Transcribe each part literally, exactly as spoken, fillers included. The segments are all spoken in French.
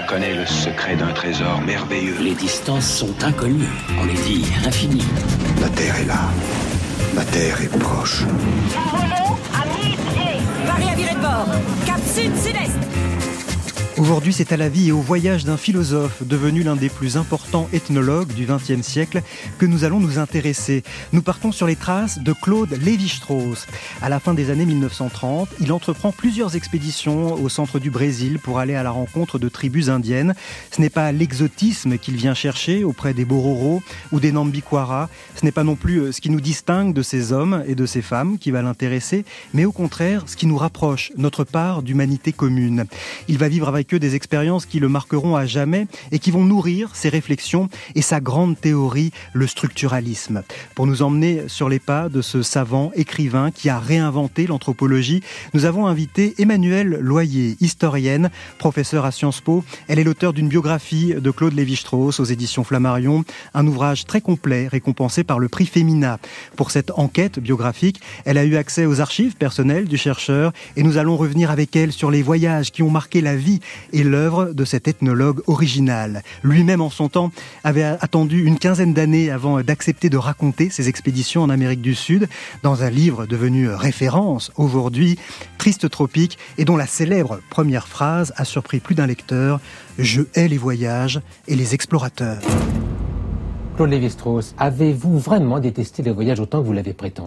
connaît le secret d'un trésor merveilleux. Les distances sont inconnues, on les dit infinies. La Terre est là. La Terre est proche. Nous volons à mille pieds. Marie à virer de bord. Cap sud-sud-est. Aujourd'hui, c'est à la vie et au voyage d'un philosophe devenu l'un des plus importants ethnologues du vingtième siècle que nous allons nous intéresser. Nous partons sur les traces de Claude Lévi-Strauss. À la fin des années mille neuf cent trente, il entreprend plusieurs expéditions au centre du Brésil pour aller à la rencontre de tribus indiennes. Ce n'est pas l'exotisme qu'il vient chercher auprès des Bororo ou des Nambiquara. Ce n'est pas non plus ce qui nous distingue de ces hommes et de ces femmes qui va l'intéresser, mais au contraire, ce qui nous rapproche, notre part d'humanité commune. Il va vivre avec eux des expériences qui le marqueront à jamais et qui vont nourrir ses réflexions et sa grande théorie, le structuralisme. Pour nous emmener sur les pas de ce savant écrivain qui a réinventé l'anthropologie, nous avons invité Emmanuelle Loyer, historienne, professeure à Sciences Po. Elle est l'auteure d'une biographie de Claude Lévi-Strauss aux éditions Flammarion, un ouvrage très complet récompensé par le prix Femina. Pour cette enquête biographique, elle a eu accès aux archives personnelles du chercheur et nous allons revenir avec elle sur les voyages qui ont marqué la vie et l'œuvre de cet ethnologue original. Lui-même, en son temps, avait attendu une quinzaine d'années avant d'accepter de raconter ses expéditions en Amérique du Sud dans un livre devenu référence aujourd'hui, Triste Tropique, et dont la célèbre première phrase a surpris plus d'un lecteur « Je hais les voyages et les explorateurs ». Claude Lévi-Strauss, avez-vous vraiment détesté les voyages autant que vous l'avez prétendu ?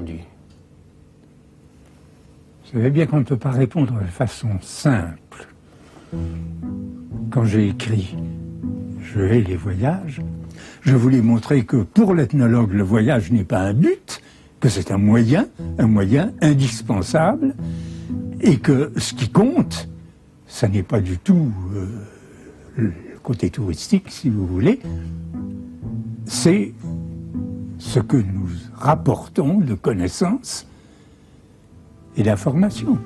Vous savez bien qu'on ne peut pas répondre de façon simple. Quand j'ai écrit « Je hais les voyages », je voulais montrer que pour l'ethnologue, le voyage n'est pas un but, que c'est un moyen, un moyen indispensable, et que ce qui compte, ça n'est pas du tout euh, le côté touristique, si vous voulez, c'est ce que nous rapportons de connaissances et d'informations.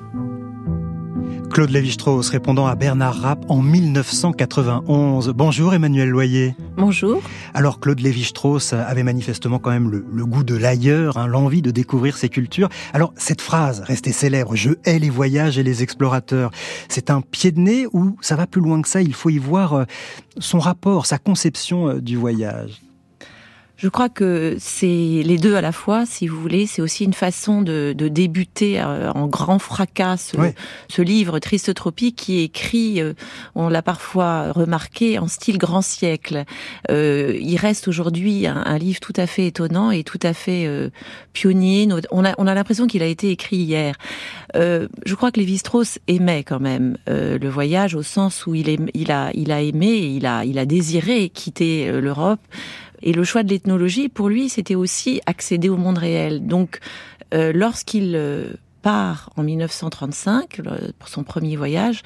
Claude Lévi-Strauss répondant à Bernard Rapp en mille neuf cent quatre-vingt-onze. Bonjour Emmanuelle Loyer. Bonjour. Alors Claude Lévi-Strauss avait manifestement quand même le, le goût de l'ailleurs, hein, l'envie de découvrir ces cultures. Alors cette phrase restée célèbre, « Je hais les voyages et les explorateurs », c'est un pied de nez ou ça va plus loin que ça? Il faut y voir euh, son rapport, sa conception euh, du voyage. Je crois que c'est les deux à la fois, si vous voulez. C'est aussi une façon de, de débuter en grand fracas ce, ouais. ce livre Triste Tropique qui est écrit, on l'a parfois remarqué, en style grand siècle. Euh, il reste aujourd'hui un, un livre tout à fait étonnant et tout à fait euh, pionnier. On a, on a l'impression qu'il a été écrit hier. Euh, je crois que Lévi-Strauss aimait quand même euh, le voyage au sens où il, aim, il, a, il a aimé, il a, il a désiré quitter euh, l'Europe. Et le choix de l'ethnologie, pour lui, c'était aussi accéder au monde réel. Donc, euh, lorsqu'il euh, part en mille neuf cent trente-cinq, pour son premier voyage,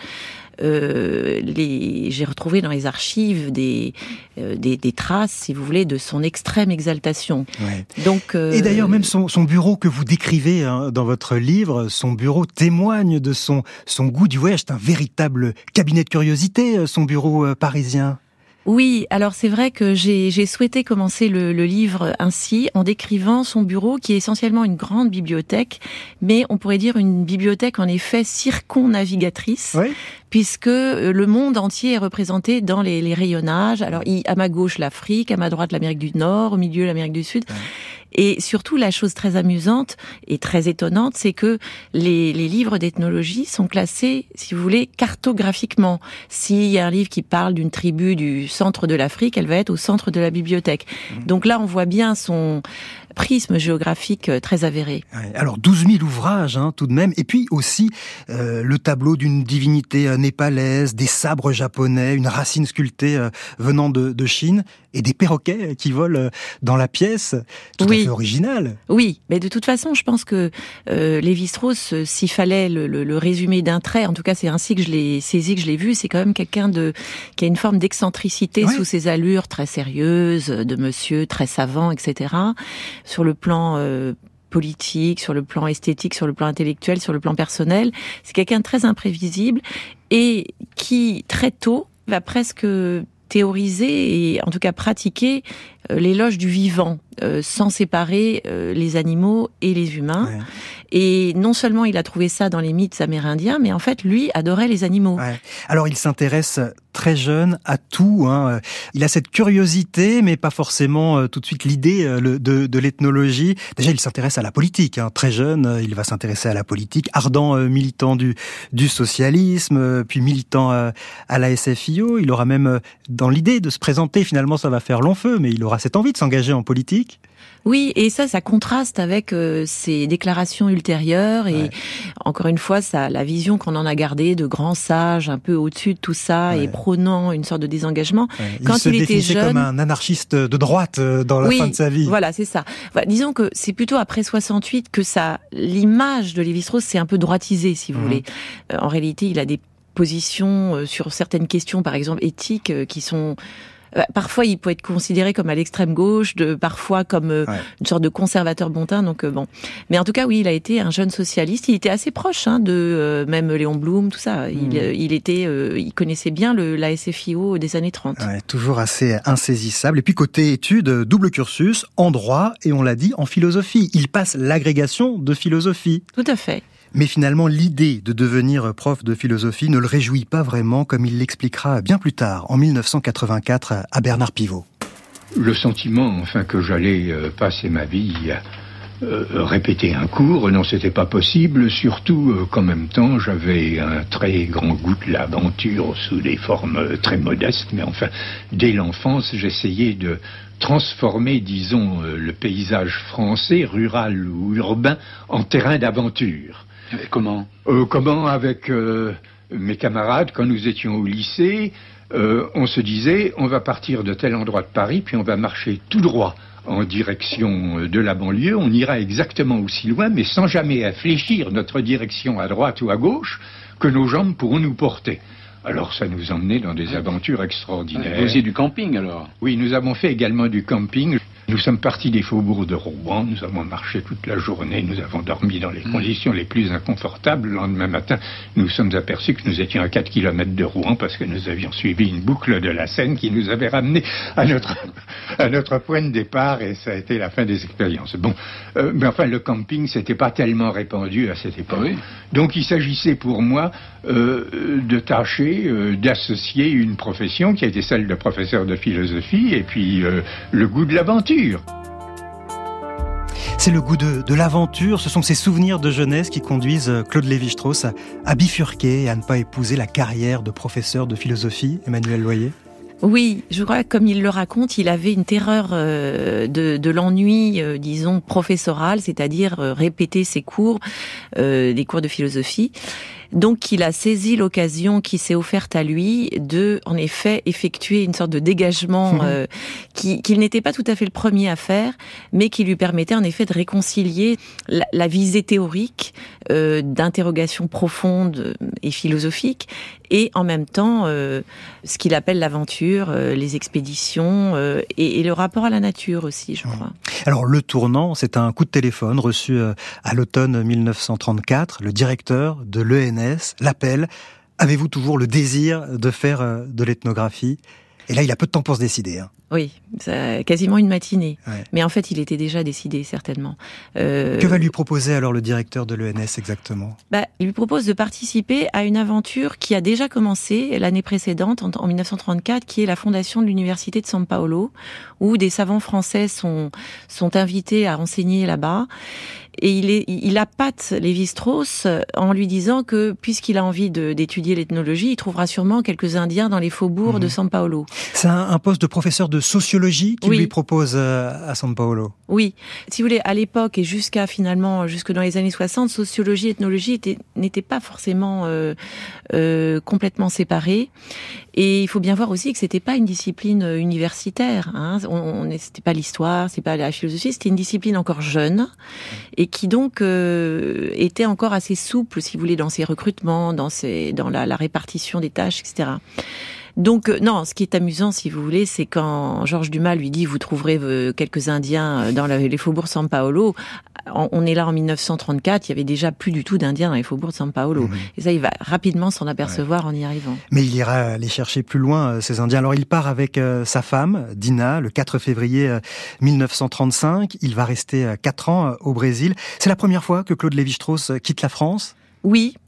euh, les, j'ai retrouvé dans les archives des, euh, des, des traces, si vous voulez, de son extrême exaltation. Ouais. Donc, euh, et d'ailleurs, même son, son bureau que vous décrivez hein, dans votre livre, son bureau témoigne de son, son goût du voyage. C'est un véritable cabinet de curiosité, son bureau euh, parisien. Oui, alors c'est vrai que j'ai, j'ai souhaité commencer le, le livre ainsi, en décrivant son bureau, qui est essentiellement une grande bibliothèque, mais on pourrait dire une bibliothèque en effet circonnavigatrice, oui. puisque le monde entier est représenté dans les, les rayonnages. Alors, à ma gauche, l'Afrique, à ma droite, l'Amérique du Nord, au milieu, l'Amérique du Sud. Ouais. Et surtout, la chose très amusante et très étonnante, c'est que les, les livres d'ethnologie sont classés, si vous voulez, cartographiquement. S'il y a un livre qui parle d'une tribu du centre de l'Afrique, elle va être au centre de la bibliothèque. Mmh. Donc là, on voit bien son prisme géographique très avéré. Alors douze mille ouvrages hein, tout de même, et puis aussi euh, le tableau d'une divinité euh, népalaise, des sabres japonais, une racine sculptée euh, venant de, de Chine, et des perroquets qui volent euh, dans la pièce, tout oui. à fait original. Oui, mais de toute façon, je pense que euh, Lévi-Strauss, s'il fallait le, le, le résumer d'un trait, en tout cas c'est ainsi que je l'ai saisi, que je l'ai vu, c'est quand même quelqu'un de qui a une forme d'excentricité ouais. sous ses allures très sérieuses, de monsieur très savant, et cetera. Sur le plan euh, politique, sur le plan esthétique, sur le plan intellectuel, sur le plan personnel. C'est quelqu'un de très imprévisible et qui, très tôt, va presque théoriser et en tout cas pratiquer euh, l'éloge du vivant, euh, sans séparer euh, les animaux et les humains. Ouais. Et non seulement il a trouvé ça dans les mythes amérindiens, mais en fait, lui adorait les animaux. Ouais. Alors il s'intéresse très jeune, a tout. Hein. Il a cette curiosité, mais pas forcément euh, tout de suite l'idée euh, de, de l'ethnologie. Déjà, il s'intéresse à la politique. Hein. Très jeune, euh, il va s'intéresser à la politique. Ardent euh, militant du, du socialisme, euh, puis militant euh, à la S F I O. Il aura même euh, dans l'idée de se présenter. Finalement, ça va faire long feu, mais il aura cette envie de s'engager en politique. Oui, et ça, ça contraste avec euh, ses déclarations ultérieures et ouais. encore une fois, ça, la vision qu'on en a gardée de grand sage, un peu au-dessus de tout ça ouais. et prônant une sorte de désengagement. Ouais. Il Quand se il était jeune, comme un anarchiste de droite dans la oui, fin de sa vie. Voilà, c'est ça. Voilà, disons que c'est plutôt après soixante-huit que ça, l'image de Lévi-Strauss s'est un peu droitisée, si vous mmh. voulez. Euh, en réalité, il a des positions euh, sur certaines questions, par exemple éthiques, euh, qui sont parfois, il peut être considéré comme à l'extrême gauche, de, parfois comme euh, ouais. une sorte de conservateur bontain. Donc euh, bon, mais en tout cas, oui, il a été un jeune socialiste. Il était assez proche hein, de euh, même Léon Blum, tout ça. Il, mmh. euh, il était, euh, il connaissait bien le, la S F I O des années trente. Ouais, toujours assez insaisissable. Et puis côté études, double cursus en droit et on l'a dit en philosophie. Il passe l'agrégation de philosophie. Tout à fait. Mais finalement, l'idée de devenir prof de philosophie ne le réjouit pas vraiment, comme il l'expliquera bien plus tard, en mille neuf cent quatre-vingt-quatre, à Bernard Pivot. Le sentiment, enfin, que j'allais euh, passer ma vie à euh, répéter un cours, non, c'était pas possible, surtout euh, qu'en même temps, j'avais un très grand goût de l'aventure sous des formes euh, très modestes, mais enfin, dès l'enfance, j'essayais de transformer, disons, euh, le paysage français, rural ou urbain, en terrain d'aventure. Et comment euh, Comment avec euh, mes camarades, quand nous étions au lycée, euh, on se disait, on va partir de tel endroit de Paris, puis on va marcher tout droit en direction de la banlieue. On ira exactement aussi loin, mais sans jamais infléchir notre direction à droite ou à gauche, que nos jambes pourront nous porter. Alors ça nous emmenait dans des aventures extraordinaires. Vous faisiez du camping alors ? Oui, nous avons fait également du camping. Nous sommes partis des faubourgs de Rouen, nous avons marché toute la journée, nous avons dormi dans les conditions les plus inconfortables. Le lendemain matin, nous sommes aperçus que nous étions à quatre kilomètres de Rouen parce que nous avions suivi une boucle de la Seine qui nous avait ramenés à notre, à notre point de départ et ça a été la fin des expériences. Bon, euh, mais enfin le camping, c'était pas tellement répandu à cette époque. Oui. Donc il s'agissait pour moi euh, de tâcher, euh, d'associer une profession qui a été celle de professeur de philosophie et puis euh, le goût de l'aventure. C'est le goût de, de l'aventure, ce sont ces souvenirs de jeunesse qui conduisent Claude Lévi-Strauss à, à bifurquer et à ne pas épouser la carrière de professeur de philosophie. Emmanuel Loyer. Oui, je crois que comme il le raconte, il avait une terreur euh, de, de l'ennui, euh, disons, professoral, c'est-à-dire euh, répéter ses cours, euh, des cours de philosophie. Donc, il a saisi l'occasion qui s'est offerte à lui de, en effet, effectuer une sorte de dégagement euh, qui, qu'il n'était pas tout à fait le premier à faire, mais qui lui permettait en effet de réconcilier la, la visée théorique euh, d'interrogation profonde et philosophique, et en même temps euh, ce qu'il appelle l'aventure, euh, les expéditions euh, et, et le rapport à la nature aussi, je crois. Alors le tournant, c'est un coup de téléphone reçu euh, à l'automne mille neuf cent trente-quatre. Le directeur de l'E N S l'appelle. Avez-vous toujours le désir de faire euh, de l'ethnographie ? Et là, il a peu de temps pour se décider. Hein. Oui, ça, quasiment une matinée. Ouais. Mais en fait, il était déjà décidé, certainement. Euh... Que va lui proposer alors le directeur de l'E N S exactement ? Bah, il lui propose de participer à une aventure qui a déjà commencé l'année précédente, en, en mille neuf cent trente-quatre, qui est la fondation de l'université de São Paulo, où des savants français sont, sont invités à enseigner là-bas. Et il, est, il appâte Lévi-Strauss en lui disant que, puisqu'il a envie de, d'étudier l'ethnologie, il trouvera sûrement quelques Indiens dans les faubourgs mmh. de São Paulo. C'est un, un poste de professeur de sociologie qu'il oui. lui propose à São Paulo. Oui. Si vous voulez, à l'époque et jusqu'à finalement, jusque dans les années soixante, sociologie et ethnologie étaient, n'étaient pas forcément euh, euh, complètement séparées. Et il faut bien voir aussi que c'était pas une discipline universitaire. Hein. On, on, c'était pas l'histoire, c'est pas la philosophie, c'était une discipline encore jeune et qui donc euh, était encore assez souple, si vous voulez, dans ses recrutements, dans, ses, dans la, la répartition des tâches, et cetera. Donc euh, non, ce qui est amusant, si vous voulez, c'est quand Georges Dumas lui dit « Vous trouverez euh, quelques Indiens dans la, les faubourgs São Paulo », on est là en mille neuf cent trente-quatre, il y avait déjà plus du tout d'Indiens dans les faubourgs de São Paulo. Mmh. Et ça, il va rapidement s'en apercevoir ouais. en y arrivant. Mais il ira les chercher plus loin, ces Indiens. Alors il part avec euh, sa femme, Dina, le quatre février euh, mille neuf cent trente-cinq. Il va rester euh, quatre ans euh, au Brésil. C'est la première fois que Claude Lévi-Strauss quitte la France ? Oui,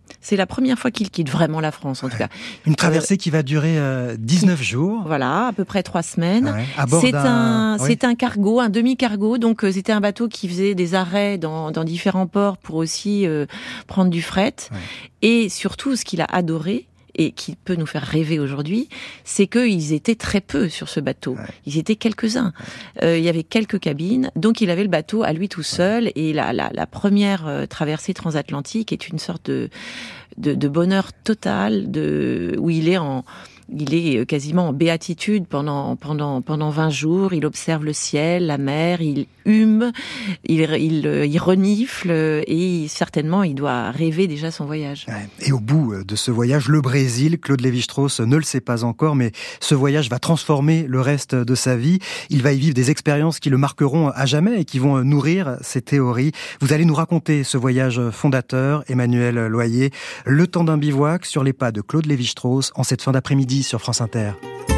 C'est la première fois qu'il quitte vraiment la France, en ouais. tout cas. Une traversée euh, qui va durer euh, dix-neuf jours. Voilà, à peu près trois semaines. Ouais. À bord c'est d'un... un, oui. c'est un cargo, un demi-cargo. Donc euh, c'était un bateau qui faisait des arrêts dans, dans différents ports pour aussi euh, prendre du fret. Ouais. Et surtout, ce qu'il a adoré, et qui peut nous faire rêver aujourd'hui, c'est qu'ils étaient très peu sur ce bateau. Ouais. Ils étaient quelques-uns. Euh, il y avait quelques cabines, donc il avait le bateau à lui tout seul. Ouais. Et la, la, la première euh, traversée transatlantique est une sorte de, de, de bonheur total, de, où il est en... Il est quasiment en béatitude pendant pendant pendant vingt jours. Il observe le ciel, la mer, il hume, il il, il renifle et certainement il doit rêver déjà son voyage. Et au bout de ce voyage, le Brésil, Claude Lévi-Strauss ne le sait pas encore, mais ce voyage va transformer le reste de sa vie. Il va y vivre des expériences qui le marqueront à jamais et qui vont nourrir ses théories. Vous allez nous raconter ce voyage fondateur, Emmanuel Loyer, Le temps d'un bivouac sur les pas de Claude Lévi-Strauss en cette fin d'après-midi sur France Inter.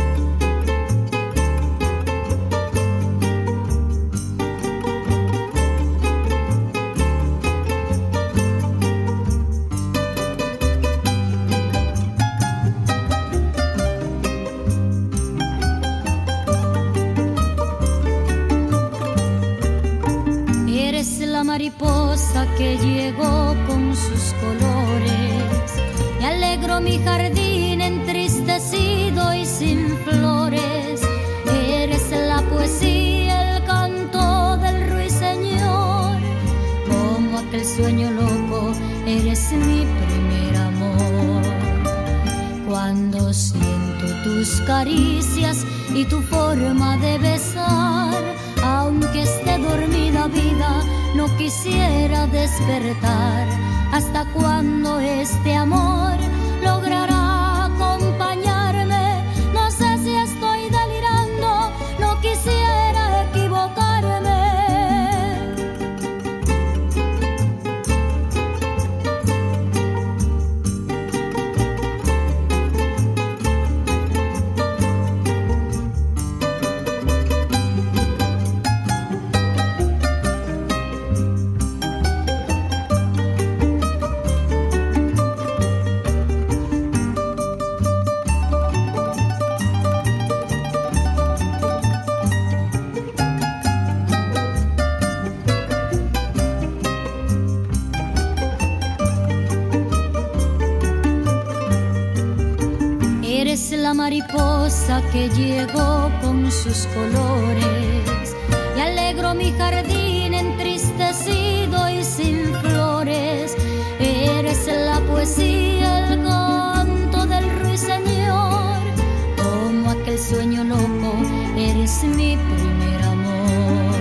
Eres la mariposa que llegó con sus colores y alegro mi jardín entristecido y sin flores. Eres la poesía, el canto del ruiseñor. Como aquel sueño loco, eres mi primer amor. Cuando siento tus caricias y tu forma de besar, aunque esté dormida vida, no quisiera despertar. ¿Hasta cuándo este amor logrará acompañarme? No sé si estoy delirando, no quisiera equivocarme. La mariposa que llegó con sus colores y alegro mi jardín entristecido y sin flores. Eres la poesía, el canto del ruiseñor. Como aquel sueño loco, eres mi primer amor.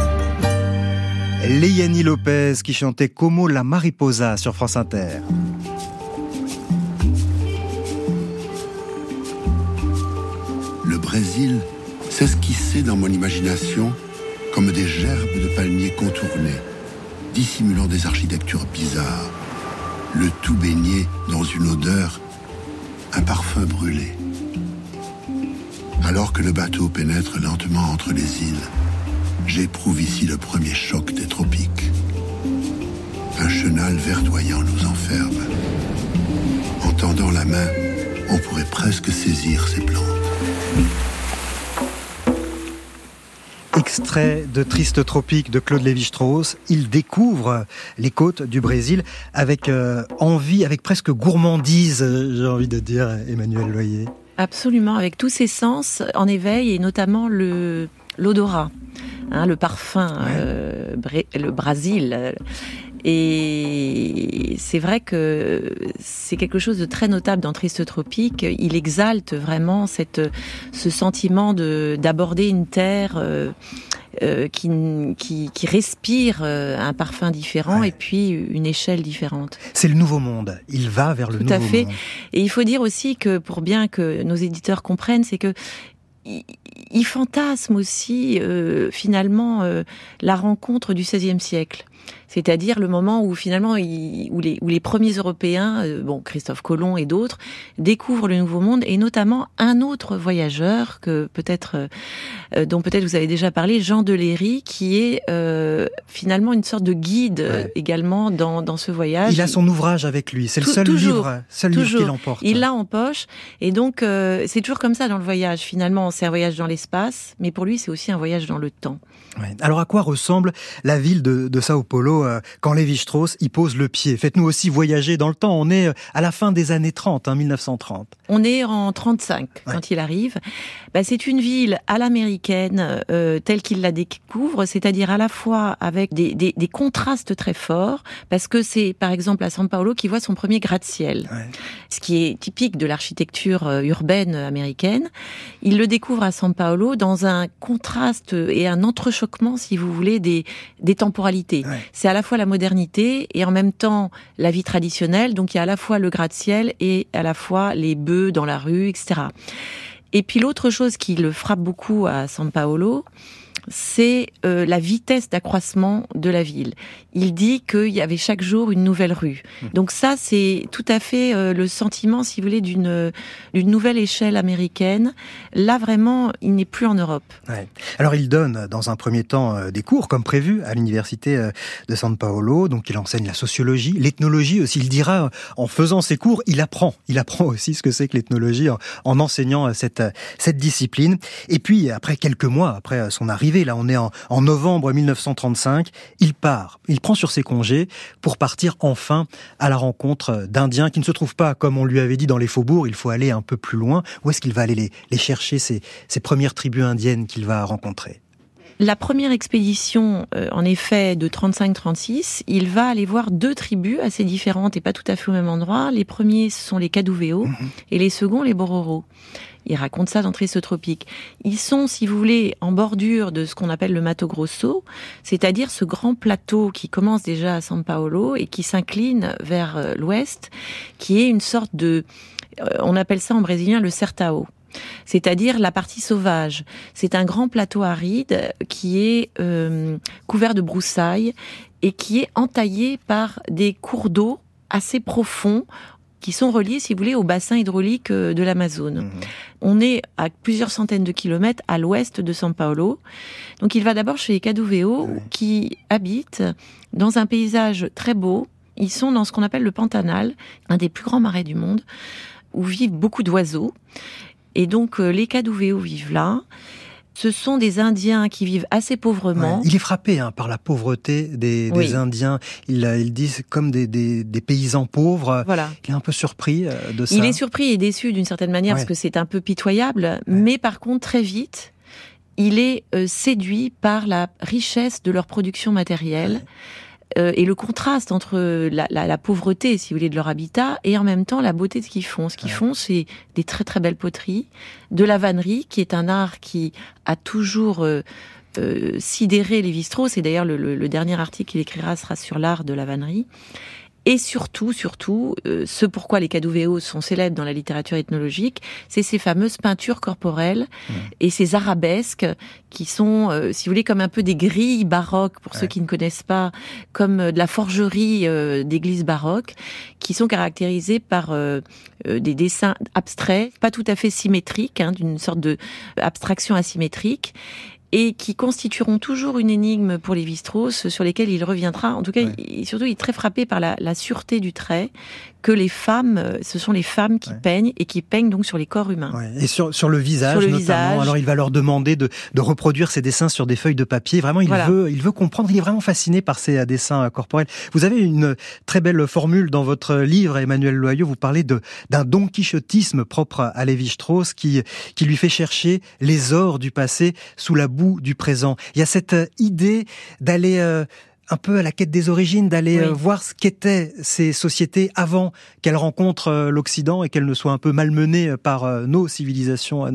Léiani Lopez qui chantait Como la mariposa sur France Inter. Le Brésil s'esquissait dans mon imagination comme des gerbes de palmiers contournés, dissimulant des architectures bizarres, le tout baigné dans une odeur, un parfum brûlé. Alors que le bateau pénètre lentement entre les îles, j'éprouve ici le premier choc des tropiques. Un chenal verdoyant nous enferme. En tendant la main, on pourrait presque saisir ces plantes. Extrait de Triste Tropique de Claude Lévi-Strauss. Il découvre les côtes du Brésil avec euh, envie, avec presque gourmandise, j'ai envie de dire, Emmanuel Loyer. Absolument, avec tous ses sens en éveil et notamment le, l'odorat, hein, le parfum, ouais. euh, bré, le Brésil. Et c'est vrai que c'est quelque chose de très notable dans Triste Tropique. Il exalte vraiment cette, ce sentiment de, d'aborder une terre euh, euh, qui, qui, qui respire euh, un parfum différent, ouais. Et puis une échelle différente. C'est le nouveau monde. Il va vers le Tout nouveau à fait. monde. Et il faut dire aussi que, pour bien que nos éditeurs comprennent, c'est que il, il fantasme aussi euh, finalement euh, la rencontre du seizième siècle. C'est-à-dire le moment où finalement, il, où, les, où les premiers Européens, euh, bon, Christophe Colomb et d'autres, découvrent le Nouveau Monde, et notamment un autre voyageur que peut-être, euh, dont peut-être vous avez déjà parlé, Jean de Léry, qui est euh, finalement une sorte de guide ouais. euh, également dans, dans ce voyage. Il a son ouvrage avec lui, c'est Tout, le seul toujours, livre, seul livre qu'il emporte. Il l'a en poche, et donc euh, c'est toujours comme ça dans le voyage. Finalement, c'est un voyage dans l'espace, mais pour lui, c'est aussi un voyage dans le temps. Ouais. Alors à quoi ressemble la ville de, de Sao Paulo euh, quand Lévi-Strauss y pose le pied? Faites-nous aussi voyager dans le temps. On est à la fin des années trente, hein, mille neuf cent trente. On est en trente-cinq ouais. quand il arrive. Bah, c'est une ville à l'américaine euh, telle qu'il la découvre, c'est-à-dire à la fois avec des, des, des contrastes très forts, parce que c'est par exemple à São Paulo qu'il voit son premier gratte-ciel, ouais. ce qui est typique de l'architecture urbaine américaine. Il le découvre à São Paulo dans un contraste et un entrechoquement, si vous voulez, des, des temporalités. Ouais. C'est à la fois la modernité et en même temps la vie traditionnelle, donc il y a à la fois le gratte-ciel et à la fois les bœufs dans la rue, et cetera. Et puis l'autre chose qui le frappe beaucoup à São Paulo, c'est euh, la vitesse d'accroissement de la ville. Il dit qu'il y avait chaque jour une nouvelle rue. Donc ça, c'est tout à fait euh, le sentiment, si vous voulez, d'une, d'une nouvelle échelle américaine. Là, vraiment, il n'est plus en Europe. Ouais. Alors, il donne, dans un premier temps, euh, des cours, comme prévu, à l'université euh, de São Paulo. Donc, il enseigne la sociologie, l'ethnologie aussi. Il dira, en faisant ses cours, il apprend. Il apprend aussi ce que c'est que l'ethnologie en, en enseignant euh, cette, cette discipline. Et puis, après quelques mois, après son arrivée, là on est en, en novembre mille neuf cent trente-cinq, il part, il prend sur ses congés pour partir enfin à la rencontre d'Indiens qui ne se trouvent pas, comme on lui avait dit, dans les faubourgs, il faut aller un peu plus loin. Où est-ce qu'il va aller les, les chercher, ces, ces premières tribus indiennes qu'il va rencontrer? La première expédition, euh, en effet, de trente-cinq trente-six, il va aller voir deux tribus assez différentes et pas tout à fait au même endroit. Les premiers, ce sont les Kaduveo, mmh. et les seconds, les Bororo. Il raconte ça dans Triste Tropique. Ils sont, si vous voulez, en bordure de ce qu'on appelle le Mato Grosso, c'est-à-dire ce grand plateau qui commence déjà à São Paulo et qui s'incline vers euh, l'ouest, qui est une sorte de... Euh, on appelle ça en brésilien le Sertão. C'est-à-dire la partie sauvage. C'est un grand plateau aride qui est euh, couvert de broussailles et qui est entaillé par des cours d'eau assez profonds qui sont reliés, si vous voulez, au bassin hydraulique de l'Amazone. Mmh. On est à plusieurs centaines de kilomètres à l'ouest de São Paulo. Donc il va d'abord chez les Kaduveo, mmh. qui habitent dans un paysage très beau. Ils sont dans ce qu'on appelle le Pantanal, un des plus grands marais du monde, où vivent beaucoup d'oiseaux. Et donc les Kaduveo vivent là. Ce sont des Indiens qui vivent assez pauvrement. Ouais, il est frappé hein, par la pauvreté des, des oui. Indiens. Il, il dit c'est comme des, des, des paysans pauvres. Voilà. Il est un peu surpris de ça. Il est surpris et déçu d'une certaine manière ouais. parce que c'est un peu pitoyable. Ouais. Mais par contre, très vite, il est euh, séduit par la richesse de leur production matérielle. Ouais. Euh, et le contraste entre la, la, la pauvreté, si vous voulez, de leur habitat et en même temps la beauté de ce qu'ils font. Ce qu'ils ouais. font, c'est des très très belles poteries, de la vannerie, qui est un art qui a toujours euh, euh, sidéré Lévi-Strauss. Et d'ailleurs, le, le, le dernier article qu'il écrira sera sur l'art de la vannerie. Et surtout, surtout, euh, ce pourquoi les Kaduveo sont célèbres dans la littérature ethnologique, c'est ces fameuses peintures corporelles mmh. et ces arabesques qui sont, euh, si vous voulez, comme un peu des grilles baroques, pour ouais. ceux qui ne connaissent pas, comme euh, de la forgerie euh, d'église baroque, qui sont caractérisées par euh, euh, des dessins abstraits, pas tout à fait symétriques, hein, d'une sorte de abstraction asymétrique, et qui constitueront toujours une énigme pour Lévi-Strauss, sur lesquelles il reviendra. En tout cas, ouais. il, surtout, il est très frappé par la, la sûreté du trait, que les femmes, ce sont les femmes qui ouais. peignent, et qui peignent donc sur les corps humains. Ouais. Et sur, sur le visage, sur le notamment. Visage. Alors, il va leur demander de, de reproduire ces dessins sur des feuilles de papier. Vraiment, il voilà. veut, il veut comprendre. Il est vraiment fasciné par ces dessins corporels. Vous avez une très belle formule dans votre livre, Emmanuel Loyau. Vous parlez de, d'un don quichotisme propre à Lévi-Strauss qui, qui lui fait chercher les ors du passé sous la boue du présent. Il y a cette idée d'aller euh, un peu à la quête des origines, d'aller oui. euh, voir ce qu'étaient ces sociétés avant qu'elles rencontrent euh, l'Occident et qu'elles ne soient un peu malmenées par euh, nos civilisations à nous.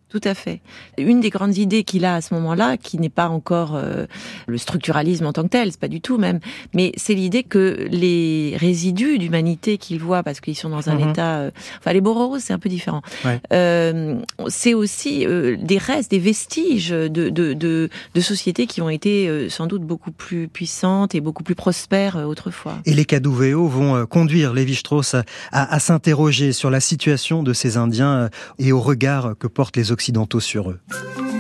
Tout à fait. Une des grandes idées qu'il a à ce moment-là, qui n'est pas encore euh, le structuralisme en tant que tel, c'est pas du tout même, mais c'est l'idée que les résidus d'humanité qu'il voit, parce qu'ils sont dans un mmh. état... Euh, enfin, les Bororos, c'est un peu différent. Ouais. Euh, c'est aussi euh, des restes, des vestiges de, de, de, de sociétés qui ont été euh, sans doute beaucoup plus puissantes et beaucoup plus prospères euh, autrefois. Et les Kadouvéo vont euh, conduire Lévi-Strauss à, à, à s'interroger sur la situation de ces Indiens euh, et au regard que portent les occidentaux sur eux.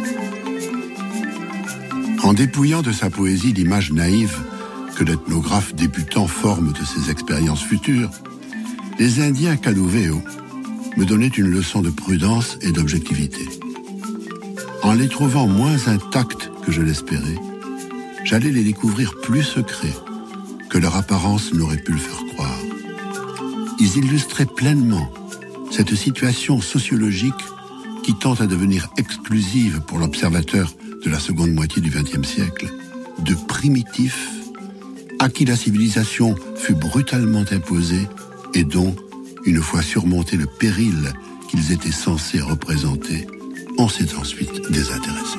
En dépouillant de sa poésie l'image naïve que l'ethnographe débutant forme de ses expériences futures, les Indiens Kadouvéo me donnaient une leçon de prudence et d'objectivité. En les trouvant moins intacts que je l'espérais, j'allais les découvrir plus secrets que leur apparence n'aurait pu le faire croire. Ils illustraient pleinement cette situation sociologique qui tend à devenir exclusive pour l'observateur de la seconde moitié du vingtième siècle, de primitifs à qui la civilisation fut brutalement imposée et dont, une fois surmonté le péril qu'ils étaient censés représenter, on s'est ensuite désintéressé.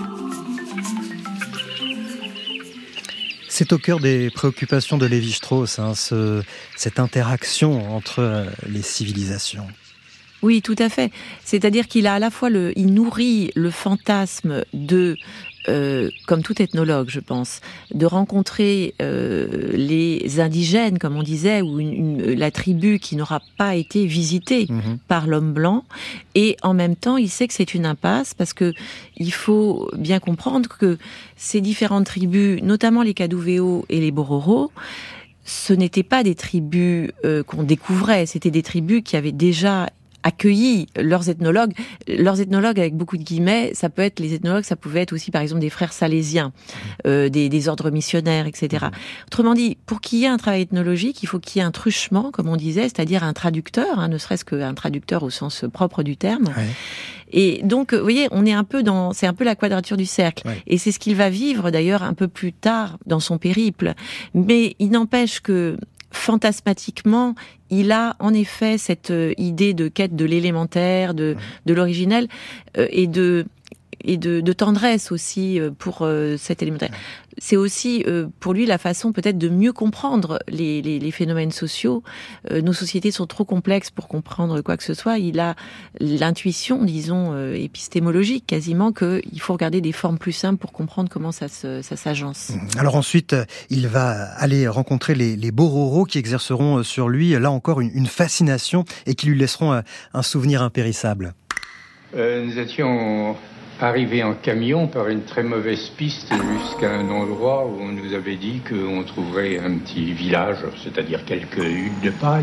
C'est au cœur des préoccupations de Lévi-Strauss, hein, ce, cette interaction entre les civilisations. Oui, tout à fait. C'est-à-dire qu'il a à la fois le, il nourrit le fantasme de, euh, comme tout ethnologue, je pense, de rencontrer euh, les indigènes, comme on disait, ou une, une, la tribu qui n'aura pas été visitée mmh. par l'homme blanc. Et en même temps, il sait que c'est une impasse parce que il faut bien comprendre que ces différentes tribus, notamment les Kadouvéo et les Bororo, ce n'étaient pas des tribus euh, qu'on découvrait, c'était des tribus qui avaient déjà accueilli leurs ethnologues, leurs ethnologues avec beaucoup de guillemets, ça peut être les ethnologues, ça pouvait être aussi par exemple des frères salésiens, euh, des, des ordres missionnaires, et cetera. Autrement dit, pour qu'il y ait un travail ethnologique, il faut qu'il y ait un truchement, comme on disait, c'est-à-dire un traducteur, hein, ne serait-ce qu'un traducteur au sens propre du terme. Ouais. Et donc, vous voyez, on est un peu dans, c'est un peu la quadrature du cercle. Ouais. Et c'est ce qu'il va vivre d'ailleurs un peu plus tard dans son périple. Mais il n'empêche que fantasmatiquement, il a en effet cette euh, idée de quête de l'élémentaire, de, de l'originel, euh, et de et de, de tendresse aussi euh, pour euh, cet élémentaire. C'est aussi euh, pour lui la façon peut-être de mieux comprendre les, les, les phénomènes sociaux. Euh, nos sociétés sont trop complexes pour comprendre quoi que ce soit. Il a l'intuition, disons, euh, épistémologique quasiment, qu'il faut regarder des formes plus simples pour comprendre comment ça, se, ça s'agence. Alors ensuite, il va aller rencontrer les, les Bororo qui exerceront sur lui, là encore, une, une fascination et qui lui laisseront un, un souvenir impérissable. Euh, nous étions arrivé en camion par une très mauvaise piste jusqu'à un endroit où on nous avait dit qu'on trouverait un petit village, c'est-à-dire quelques huttes de paille.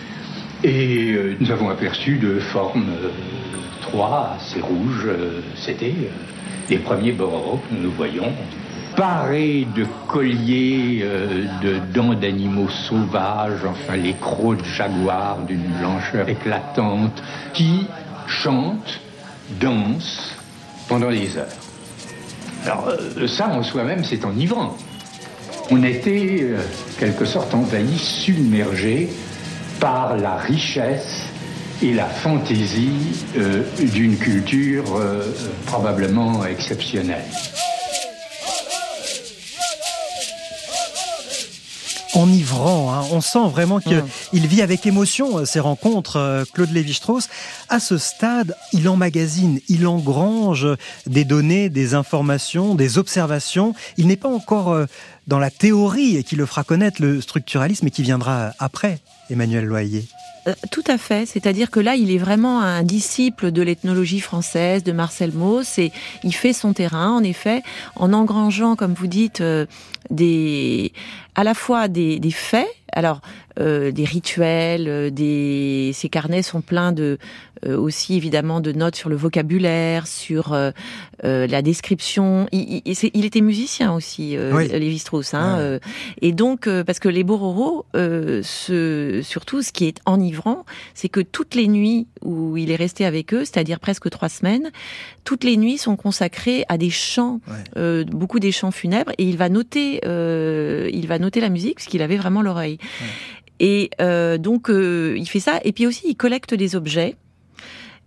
Et euh, nous avons aperçu de formes euh, trois assez rouges. Euh, c'était euh, les premiers Bororo que nous voyions, parés de colliers, euh, de dents d'animaux sauvages, enfin les crocs de jaguar d'une blancheur éclatante, qui chantent, dansent, pendant des heures. Alors, euh, ça en soi-même, c'est enivrant. On était, euh, quelque sorte, envahi, submergé par la richesse et la fantaisie euh, d'une culture euh, probablement exceptionnelle. Enivrant, hein. On sent vraiment qu'il mmh. vit avec émotion ces rencontres, Claude Lévi-Strauss. À ce stade, il emmagasine, il engrange des données, des informations, des observations. Il n'est pas encore dans la théorie qui le fera connaître, le structuralisme, et qui viendra après, Emmanuel Loaillier. Tout à fait, c'est-à-dire que là, il est vraiment un disciple de l'ethnologie française, de Marcel Mauss, et il fait son terrain, en effet, en engrangeant, comme vous dites, euh, des, à la fois des, des faits, alors euh, des rituels, euh, des, ces carnets sont pleins de euh, aussi évidemment de notes sur le vocabulaire, sur euh, euh, la description. Il, il, c'est, il était musicien aussi, euh, oui. Lévi-Strauss, hein, ouais. euh, et donc euh, parce que les Bororo, euh, ce, surtout, ce qui est enivrant, c'est que toutes les nuits où il est resté avec eux, c'est-à-dire presque trois semaines, toutes les nuits sont consacrées à des chants, ouais. euh, beaucoup des chants funèbres, et il va noter, euh, il va noter la musique parce qu'il avait vraiment l'oreille. Ouais. Et euh, donc euh, il fait ça, et puis aussi il collecte des objets.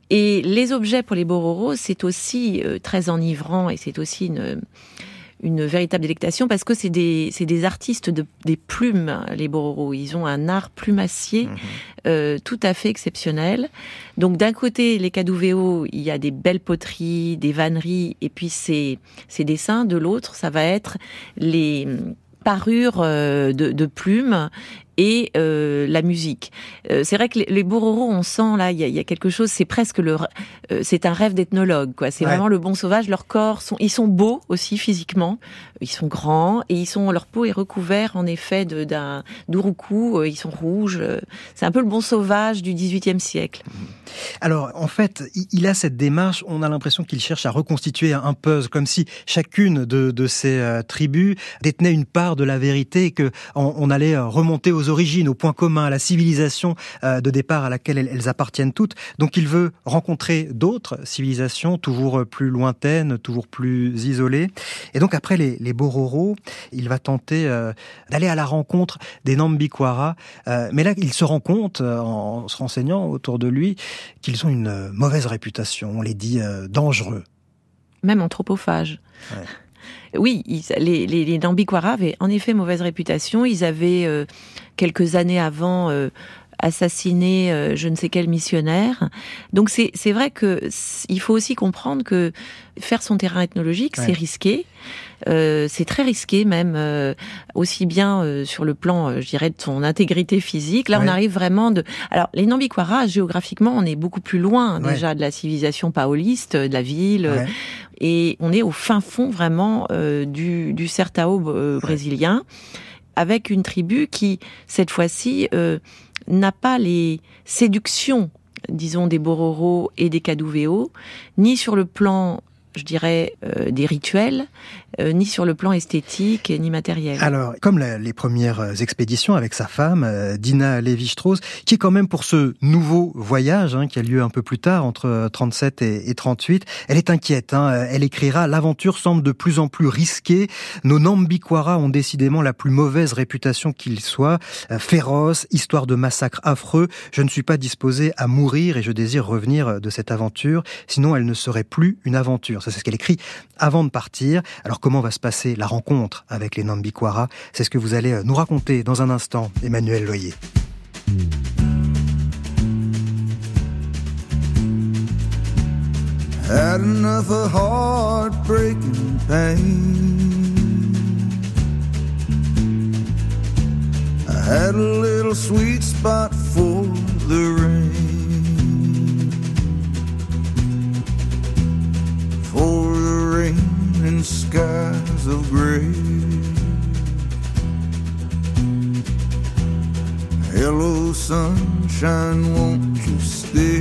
Et les objets pour les bororos, c'est aussi euh, très enivrant et c'est aussi une... une véritable délectation parce que c'est des, c'est des artistes de, des plumes, les bororos. Ils ont un art plumassier mmh. euh, tout à fait exceptionnel. Donc d'un côté, les Kaduveo, il y a des belles poteries, des vanneries, et puis ces, ces dessins. De l'autre, ça va être les parures euh, de, de plumes et euh, la musique. Euh, c'est vrai que les, les bororos, on sent là, il y a, y a quelque chose. C'est presque le, euh, c'est un rêve d'ethnologue, quoi. C'est ouais. vraiment le bon sauvage. Leurs corps sont, ils sont beaux aussi physiquement. Ils sont grands et ils sont, leur peau est recouverte en effet de, d'un d'uruku. Ils sont rouges. C'est un peu le bon sauvage du dix-huitième siècle. Alors en fait, il a cette démarche. On a l'impression qu'il cherche à reconstituer un puzzle, comme si chacune de, de ces euh, tribus détenait une part de la vérité et que on, on allait remonter aux origines, au point commun, à la civilisation euh, de départ à laquelle elles, elles appartiennent toutes. Donc il veut rencontrer d'autres civilisations, toujours plus lointaines, toujours plus isolées. Et donc après les, les Bororos, il va tenter euh, d'aller à la rencontre des Nambikwara. Euh, mais là, il se rend compte, euh, en se renseignant autour de lui, qu'ils ont une mauvaise réputation. On les dit euh, dangereux. Même anthropophages. Ouais. Oui, ils, les, les, les Nambikwara avaient en effet mauvaise réputation. Ils avaient, euh, quelques années avant, euh, assassiné euh, je ne sais quel missionnaire. Donc c'est, c'est vrai que il faut aussi comprendre que faire son terrain ethnologique, ouais. c'est risqué. Euh, c'est très risqué même, euh, aussi bien euh, sur le plan, euh, je dirais, de son intégrité physique. Là, ouais. on arrive vraiment de... Alors, les Nambikwara, géographiquement, on est beaucoup plus loin ouais. déjà de la civilisation paoliste, de la ville, ouais. et on est au fin fond vraiment euh, du, du Sertão euh, brésilien, ouais. avec une tribu qui, cette fois-ci, euh, n'a pas les séductions, disons, des Bororos et des Kaduveo, ni sur le plan, je dirais, euh, des rituels, euh, ni sur le plan esthétique, ni matériel. Alors, comme la, les premières expéditions avec sa femme, euh, Dina Lévi-Strauss, qui est quand même pour ce nouveau voyage, hein, qui a lieu un peu plus tard, entre trente-sept et, et trente-huit, elle est inquiète. Hein, elle écrira « L'aventure semble de plus en plus risquée. Nos Nambikwara ont décidément la plus mauvaise réputation qu'ils soient. Euh, féroce, histoire de massacre affreux. Je ne suis pas disposée à mourir et je désire revenir de cette aventure. Sinon, elle ne serait plus une aventure. » Ça, c'est ce qu'elle écrit avant de partir. Alors, comment va se passer la rencontre avec les Nambikwara ? C'est ce que vous allez nous raconter dans un instant, Emmanuel Loyer. Had enough of heartbreaking pain. I had a little sweet spot for the rain, for the rain and skies of gray. Hello sunshine, won't you stay?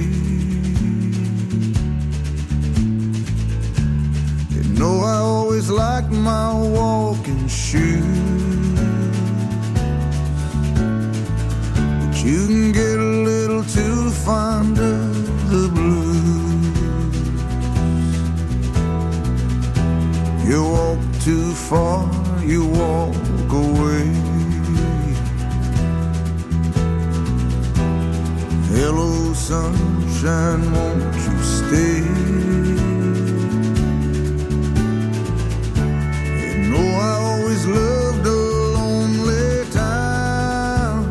You know I always like my walking shoes, but you can get a little too fond of the blues. You walk too far, you walk away. Hello sunshine, won't you stay? You know I always loved a lonely town,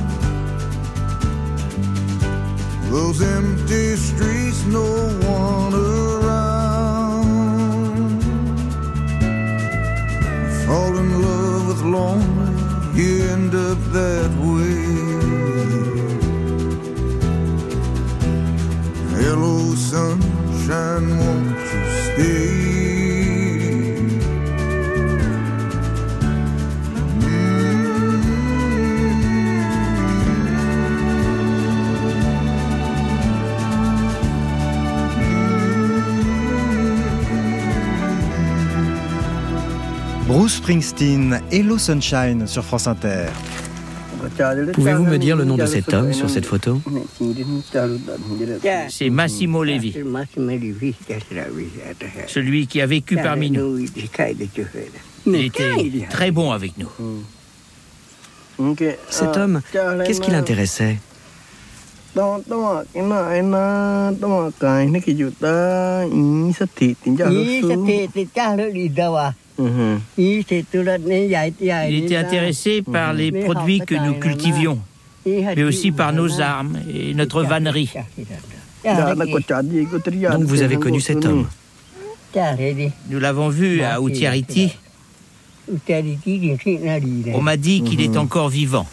those empty streets, no one around. Fall in love with lonely, you end up that way. Hello sunshine, won't you stay? Bruce Springsteen, Hello Sunshine sur France Inter. Pouvez-vous me dire le nom de cet homme sur cette photo ? C'est Massimo Levi, celui qui a vécu parmi nous. Il était très bon avec nous. Cet homme, qu'est-ce qui l'intéressait ? Il était intéressé par les produits que nous cultivions, mais aussi par nos armes et notre vannerie. Donc vous avez connu cet homme? Nous l'avons vu à Utiariti. On m'a dit qu'il est encore vivant.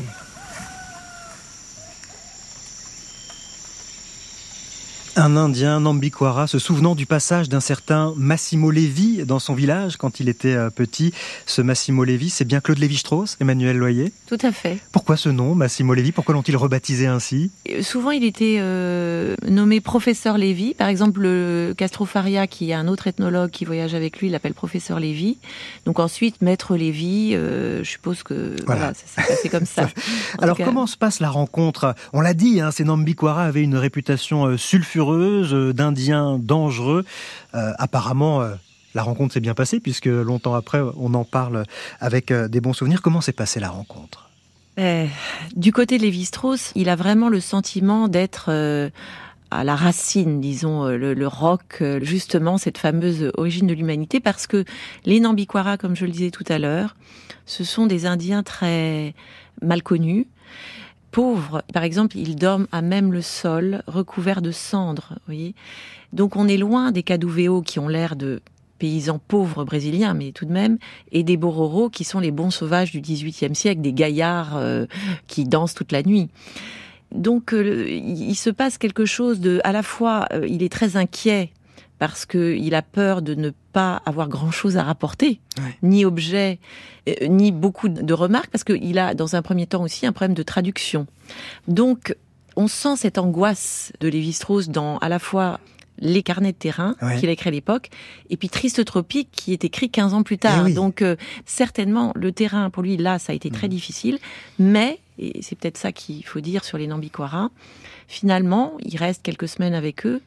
Un Indien, Nambikwara, se souvenant du passage d'un certain Massimo Lévy dans son village quand il était petit. Ce Massimo Lévy, c'est bien Claude Lévi-Strauss, Emmanuel Loyer? Tout à fait. Pourquoi ce nom, Massimo Lévy? Pourquoi l'ont-ils rebaptisé ainsi? Souvent, il était euh, nommé professeur Lévy. Par exemple, le Castro Faria, qui est un autre ethnologue qui voyage avec lui, il l'appelle professeur Lévy. Donc ensuite, maître Lévy, euh, je suppose que voilà, voilà ça s'est passé comme ça. Alors, cas... comment se passe la rencontre? On l'a dit, hein, ces Nambikwara avaient une réputation euh, sulfureuse, d'Indiens dangereux. Euh, apparemment, euh, la rencontre s'est bien passée, puisque longtemps après, on en parle avec euh, des bons souvenirs. Comment s'est passée la rencontre? euh, Du côté de Lévi-Strauss, il a vraiment le sentiment d'être euh, à la racine, disons, euh, le, le rock, euh, justement, cette fameuse origine de l'humanité, parce que les Nambikwara, comme je le disais tout à l'heure, ce sont des Indiens très mal connus, pauvres. Par exemple, ils dorment à même le sol, recouverts de cendres. Vous voyez. Donc on est loin des Kaduveo qui ont l'air de paysans pauvres brésiliens, mais tout de même, et des Bororo qui sont les bons sauvages du dix-huitième siècle, des gaillards euh, qui dansent toute la nuit. Donc euh, il se passe quelque chose de... À la fois, euh, il est très inquiet parce qu'il a peur de ne pas avoir grand-chose à rapporter, ouais. ni objet, euh, ni beaucoup de remarques, parce qu'il a, dans un premier temps aussi, un problème de traduction. Donc, on sent cette angoisse de Lévi-Strauss dans, à la fois, les carnets de terrain ouais. qu'il a écrit à l'époque, et puis Triste Tropique, qui est écrit quinze ans plus tard. Oui. Donc, euh, certainement, le terrain, pour lui, là, ça a été très mmh. difficile, mais, et c'est peut-être ça qu'il faut dire sur les Nambikwara, finalement, il reste quelques semaines avec eux,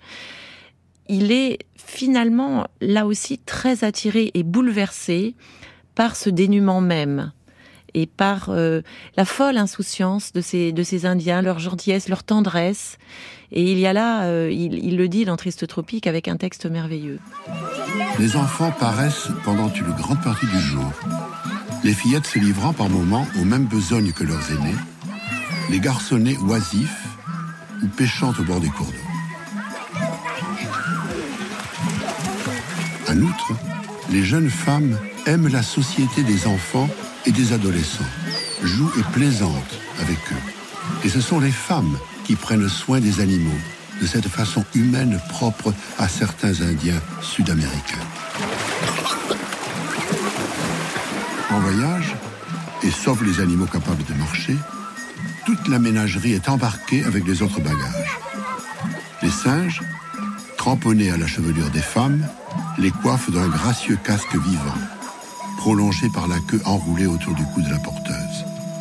il est finalement, là aussi, très attiré et bouleversé par ce dénuement même et par euh, la folle insouciance de ces, de ces Indiens, leur gentillesse, leur tendresse. Et il y a là, euh, il, il le dit dans Triste Tropique avec un texte merveilleux. Les enfants paraissent pendant une grande partie du jour, les fillettes se livrant par moments aux mêmes besognes que leurs aînés, les garçonnets oisifs ou pêchant au bord des cours d'eau. En outre, les jeunes femmes aiment la société des enfants et des adolescents, jouent et plaisantent avec eux. Et ce sont les femmes qui prennent soin des animaux, de cette façon humaine propre à certains Indiens sud-américains. En voyage, et sauf les animaux capables de marcher, toute la ménagerie est embarquée avec les autres bagages. Les singes, cramponnés à la chevelure des femmes, les coiffent d'un gracieux casque vivant, prolongé par la queue enroulée autour du cou de la porteuse.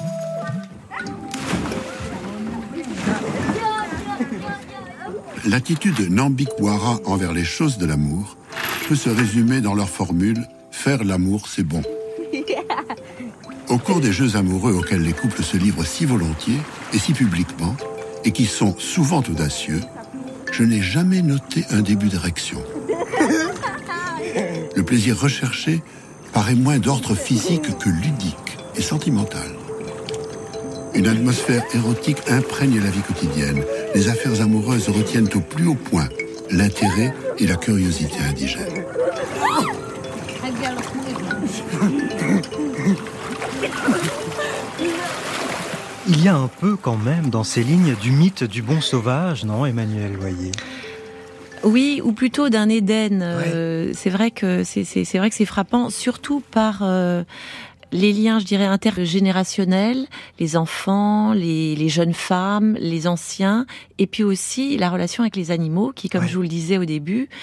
L'attitude Nambikwara envers les choses de l'amour peut se résumer dans leur formule « faire l'amour, c'est bon ». Au cours des jeux amoureux auxquels les couples se livrent si volontiers et si publiquement, et qui sont souvent audacieux, je n'ai jamais noté un début d'érection. Le plaisir recherché paraît moins d'ordre physique que ludique et sentimental. Une atmosphère érotique imprègne la vie quotidienne. Les affaires amoureuses retiennent au plus haut point l'intérêt et la curiosité indigène. Il y a un peu quand même dans ces lignes du mythe du bon sauvage, non, Emmanuel Loyer? Oui, ou plutôt d'un Éden. Ouais. Euh, c'est vrai que c'est, c'est, c'est vrai que c'est frappant, surtout par euh, les liens, je dirais, intergénérationnels, les enfants, les, les jeunes femmes, les anciens, et puis aussi la relation avec les animaux, qui, comme ouais. je vous le disais au début,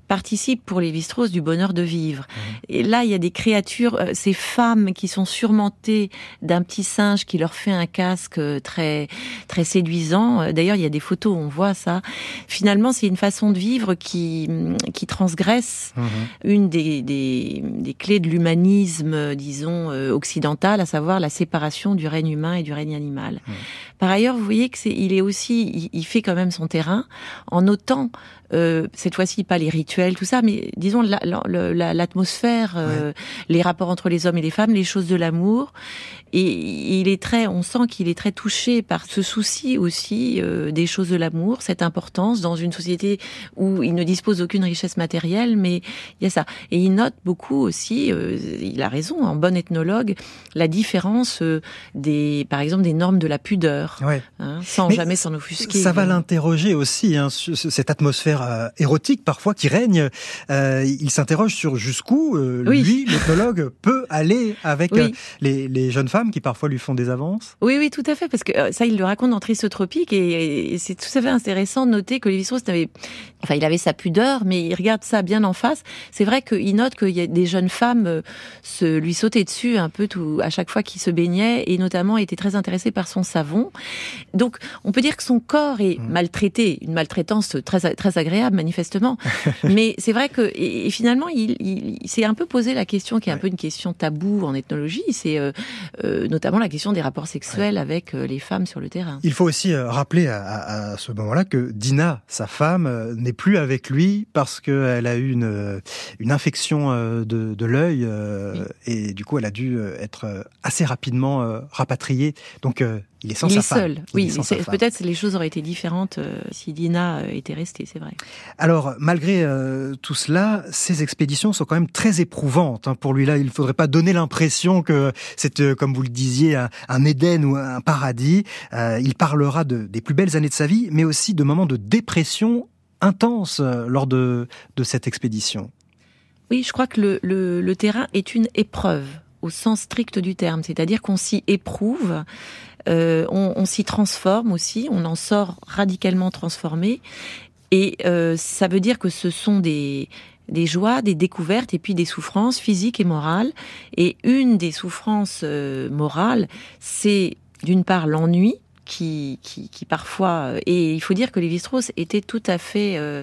participe pour Lévi-Strauss du bonheur de vivre. Mmh. Et là, il y a des créatures, euh, ces femmes qui sont surmontées d'un petit singe qui leur fait un casque très très séduisant. D'ailleurs, il y a des photos où on voit ça. Finalement, c'est une façon de vivre qui qui transgresse mmh. une des, des des clés de l'humanisme, disons euh, occidental, à savoir la séparation du règne humain et du règne animal. Mmh. Par ailleurs, vous voyez que c'est, il est aussi, il, il fait quand même son terrain en notant euh, cette fois-ci pas les rituels, tout ça, mais disons la, la, la, l'atmosphère, euh, ouais. les rapports entre les hommes et les femmes, les choses de l'amour. Et il est très, on sent qu'il est très touché par ce souci aussi euh, des choses de l'amour, cette importance dans une société où il ne dispose d'aucune richesse matérielle, mais il y a ça. Et il note beaucoup aussi, euh, il a raison, en bon ethnologue, la différence euh, des, par exemple, des normes de la pudeur, ouais. hein, sans mais jamais s'en offusquer. Ça va l'interroger aussi, hein, cette atmosphère euh, érotique parfois qui règne. Euh, il s'interroge sur jusqu'où euh, oui. lui, l'ethnologue, peut aller avec oui. euh, les, les jeunes femmes qui parfois lui font des avances. Oui, oui, tout à fait, parce que ça, il le raconte dans Triste Tropique, et, et c'est tout à fait intéressant de noter que Lévi-Strauss avait, enfin, il avait sa pudeur, mais il regarde ça bien en face. C'est vrai qu'il note qu'il y a des jeunes femmes euh, se lui sautaient dessus un peu tout, à chaque fois qu'il se baignait, et notamment étaient très intéressées par son savon. Donc, on peut dire que son corps est mmh. maltraité, une maltraitance très très agréable manifestement. Mais c'est vrai que et, et finalement, il, il, il s'est un peu posé la question qui est un ouais. peu une question taboue en ethnologie, c'est euh, euh, notamment la question des rapports sexuels ouais. avec euh, les femmes sur le terrain. Il faut aussi euh, rappeler à, à, à ce moment-là que Dina, sa femme, euh, n'est plus avec lui parce qu'elle a eu une, une infection euh, de, de l'œil euh, oui. et du coup elle a dû être assez rapidement euh, rapatriée. Donc euh, il est sans il sa est femme. seul. Il oui, est sans c'est, sa femme. Peut-être les choses auraient été différentes euh, si Dina euh, était restée, c'est vrai. Alors, malgré euh, tout cela, ces expéditions sont quand même très éprouvantes hein, pour lui. Là, il ne faudrait pas donner l'impression que c'est, euh, comme vous le disiez, un, un Éden ou un paradis. Euh, il parlera de, des plus belles années de sa vie, mais aussi de moments de dépression intense euh, lors de, de cette expédition. Oui, je crois que le, le, le terrain est une épreuve au sens strict du terme, c'est-à-dire qu'on s'y éprouve, euh, on, on s'y transforme aussi, on en sort radicalement transformé, et euh, ça veut dire que ce sont des des joies, des découvertes et puis des souffrances physiques et morales. Et une des souffrances euh, morales, c'est d'une part l'ennui, qui, qui, qui parfois... Et il faut dire que Lévi-Strauss était tout à fait euh,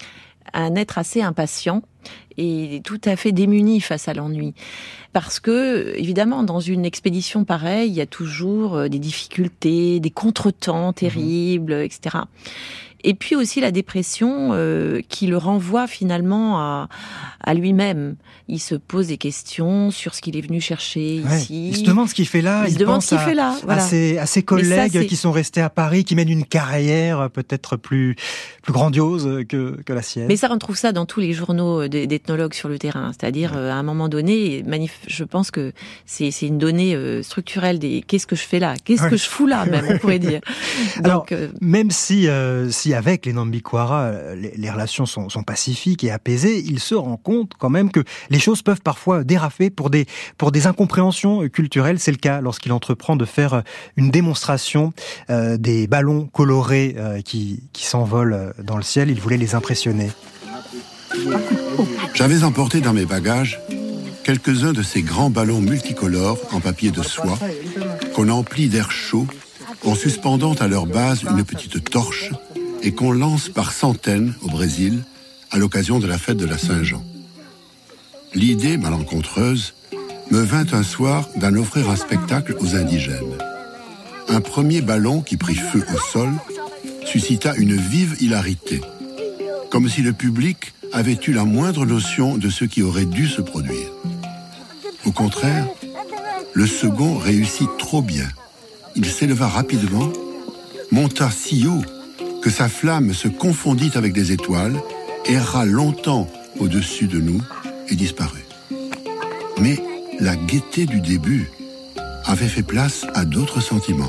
un être assez impatient et tout à fait démuni face à l'ennui. Parce que, évidemment, dans une expédition pareille, il y a toujours des difficultés, des contretemps terribles, mmh. et cetera. Et puis aussi la dépression euh, qui le renvoie finalement à, à lui-même. Il se pose des questions sur ce qu'il est venu chercher ouais, ici. Il se demande ce qu'il fait là. Il, il se demande pense ce qu'il à, fait là. Voilà. À, ses, à ses collègues ça, qui sont restés à Paris, qui mènent une carrière peut-être plus, plus grandiose que, que la sienne. Mais ça, on trouve ça dans tous les journaux d'ethnologues sur le terrain. C'est-à-dire, ouais. à un moment donné, manif- je pense que c'est, c'est une donnée euh, structurelle des « qu'est-ce que je fais là ? Qu'est-ce ouais. que je fous là ?» même, on pourrait dire. Donc, Alors, euh... même si, euh, si avec les Nambikwara, les, les relations sont, sont pacifiques et apaisées, il se rend compte quand même que les choses peuvent parfois déraper pour des, pour des incompréhensions culturelles. C'est le cas lorsqu'il entreprend de faire une démonstration euh, des ballons colorés euh, qui, qui s'envolent dans le ciel. Il voulait les impressionner. J'avais emporté dans mes bagages quelques-uns de ces grands ballons multicolores en papier de soie qu'on emplit d'air chaud en suspendant à leur base une petite torche et qu'on lance par centaines au Brésil à l'occasion de la fête de la Saint-Jean. L'idée malencontreuse me vint un soir d'en offrir un spectacle aux indigènes. Un premier ballon qui prit feu au sol suscita une vive hilarité, comme si le public avait eu la moindre notion de ce qui aurait dû se produire. Au contraire, le second réussit trop bien. Il s'éleva rapidement, monta si haut que sa flamme se confondit avec des étoiles, erra longtemps au-dessus de nous et disparut. Mais la gaieté du début avait fait place à d'autres sentiments.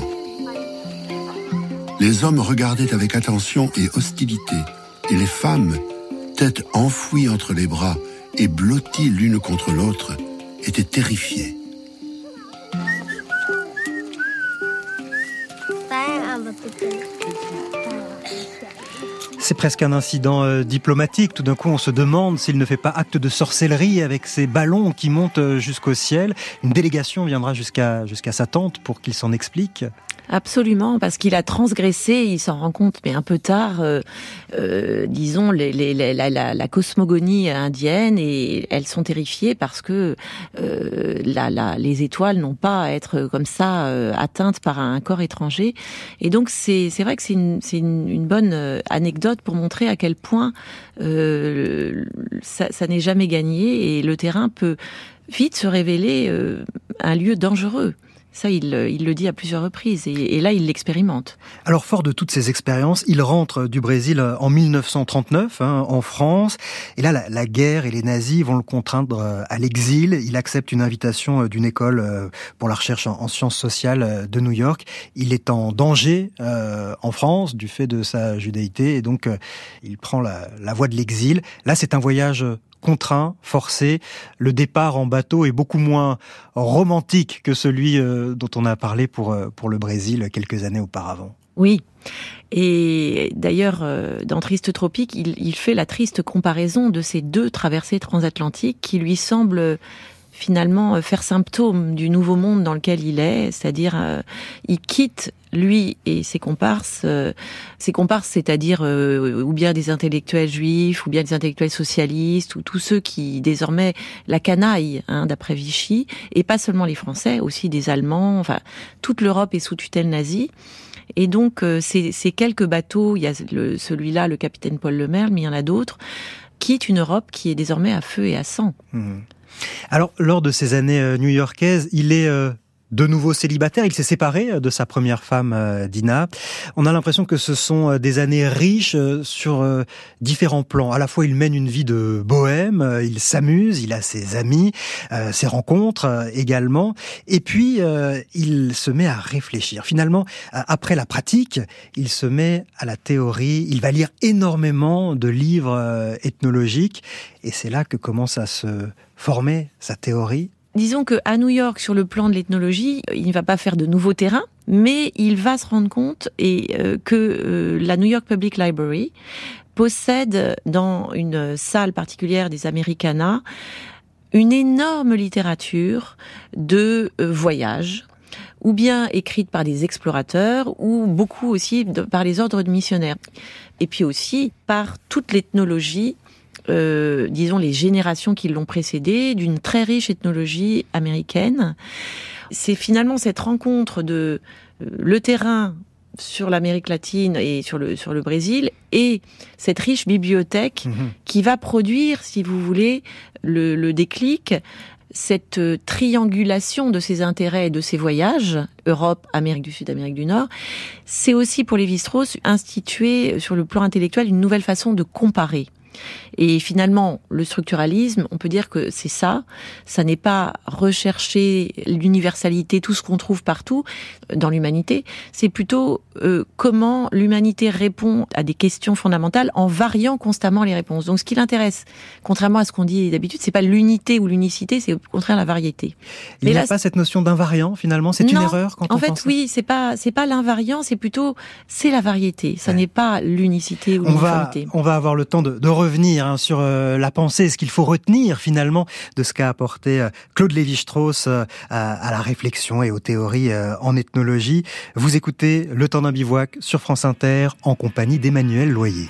Les hommes regardaient avec attention et hostilité, et les femmes, tête enfouie entre les bras et blotties l'une contre l'autre, étaient terrifiées. C'est presque un incident euh, diplomatique. Tout d'un coup, on se demande s'il ne fait pas acte de sorcellerie avec ces ballons qui montent jusqu'au ciel. Une délégation viendra jusqu'à jusqu'à sa tente pour qu'il s'en explique. Absolument, parce qu'il a transgressé, il s'en rend compte, mais un peu tard, euh, euh, disons, les, les, la, la, la cosmogonie indienne, et elles sont terrifiées parce que euh, la, la, les étoiles n'ont pas à être comme ça euh, atteintes par un corps étranger. Et donc, c'est, c'est vrai que c'est, une, c'est une, une bonne anecdote pour montrer à quel point euh, ça, ça n'est jamais gagné, et le terrain peut vite se révéler euh, un lieu dangereux. Ça, il, il le dit à plusieurs reprises, et, et là, il l'expérimente. Alors, fort de toutes ces expériences, il rentre du Brésil en mille neuf cent trente-neuf, hein, en France. Et là, la, la guerre et les nazis vont le contraindre à l'exil. Il accepte une invitation d'une école pour la recherche en, en sciences sociales de New York. Il est en danger euh, en France du fait de sa judaïté, et donc euh, il prend la, la voie de l'exil. Là, c'est un voyage contraint, forcé. Le départ en bateau est beaucoup moins romantique que celui euh, dont on a parlé pour, euh, pour le Brésil quelques années auparavant. Oui. Et d'ailleurs, euh, dans Triste Tropique, il, il fait la triste comparaison de ces deux traversées transatlantiques qui lui semblent finalement faire symptôme du nouveau monde dans lequel il est, c'est-à-dire euh, il quitte lui et ses comparses, euh, ses comparses, c'est-à-dire euh, ou bien des intellectuels juifs, ou bien des intellectuels socialistes, ou tous ceux qui désormais la canaille, hein, d'après Vichy, et pas seulement les Français, aussi des Allemands. Enfin, toute l'Europe est sous tutelle nazie. Et donc euh, ces, ces quelques bateaux, il y a le, celui-là, le capitaine Paul Lemerle, mais il y en a d'autres, quittent une Europe qui est désormais à feu et à sang. Mmh. Alors, lors de ces années new-yorkaises, il est euh, de nouveau célibataire. Il s'est séparé de sa première femme, euh, Dina. On a l'impression que ce sont des années riches euh, sur euh, différents plans. À la fois, il mène une vie de bohème, euh, il s'amuse, il a ses amis, euh, ses rencontres euh, également. Et puis, euh, il se met à réfléchir. Finalement, euh, après la pratique, il se met à la théorie. Il va lire énormément de livres euh, ethnologiques. Et c'est là que commence à se former sa théorie. Disons qu'à New York, sur le plan de l'ethnologie, il ne va pas faire de nouveaux terrains, mais il va se rendre compte et, euh, que euh, la New York Public Library possède dans une salle particulière des Americana une énorme littérature de euh, voyages, ou bien écrite par des explorateurs, ou beaucoup aussi de, par les ordres de missionnaires. Et puis aussi par toute l'ethnologie, Euh, disons les générations qui l'ont précédé, d'une très riche ethnologie américaine. C'est finalement cette rencontre de euh, le terrain sur l'Amérique latine et sur le sur le Brésil et cette riche bibliothèque mmh. qui va produire, si vous voulez, le, le déclic, cette triangulation de ses intérêts et de ses voyages, Europe, Amérique du Sud, Amérique du Nord. C'est aussi pour Lévi-Strauss instituer sur le plan intellectuel une nouvelle façon de comparer. Et finalement, le structuralisme, on peut dire que c'est ça. Ça n'est pas rechercher l'universalité, tout ce qu'on trouve partout dans l'humanité. C'est plutôt euh, comment l'humanité répond à des questions fondamentales en variant constamment les réponses. Donc, ce qui l'intéresse, contrairement à ce qu'on dit d'habitude, c'est pas l'unité ou l'unicité, c'est au contraire la variété. Il n'y a là, pas cette notion d'invariant finalement. C'est non, une erreur quand en on fait, pense. Oui, c'est pas c'est pas l'invariant, c'est plutôt c'est la variété. Ça ouais. n'est pas l'unicité ou on l'uniformité. Va, on va avoir le temps de, de revenir hein, sur euh, la pensée, ce qu'il faut retenir finalement de ce qu'a apporté euh, Claude Lévi-Strauss euh, à, à la réflexion et aux théories euh, en ethnologie. Vous écoutez Le Temps d'un bivouac sur France Inter en compagnie d'Emmanuel Loyer.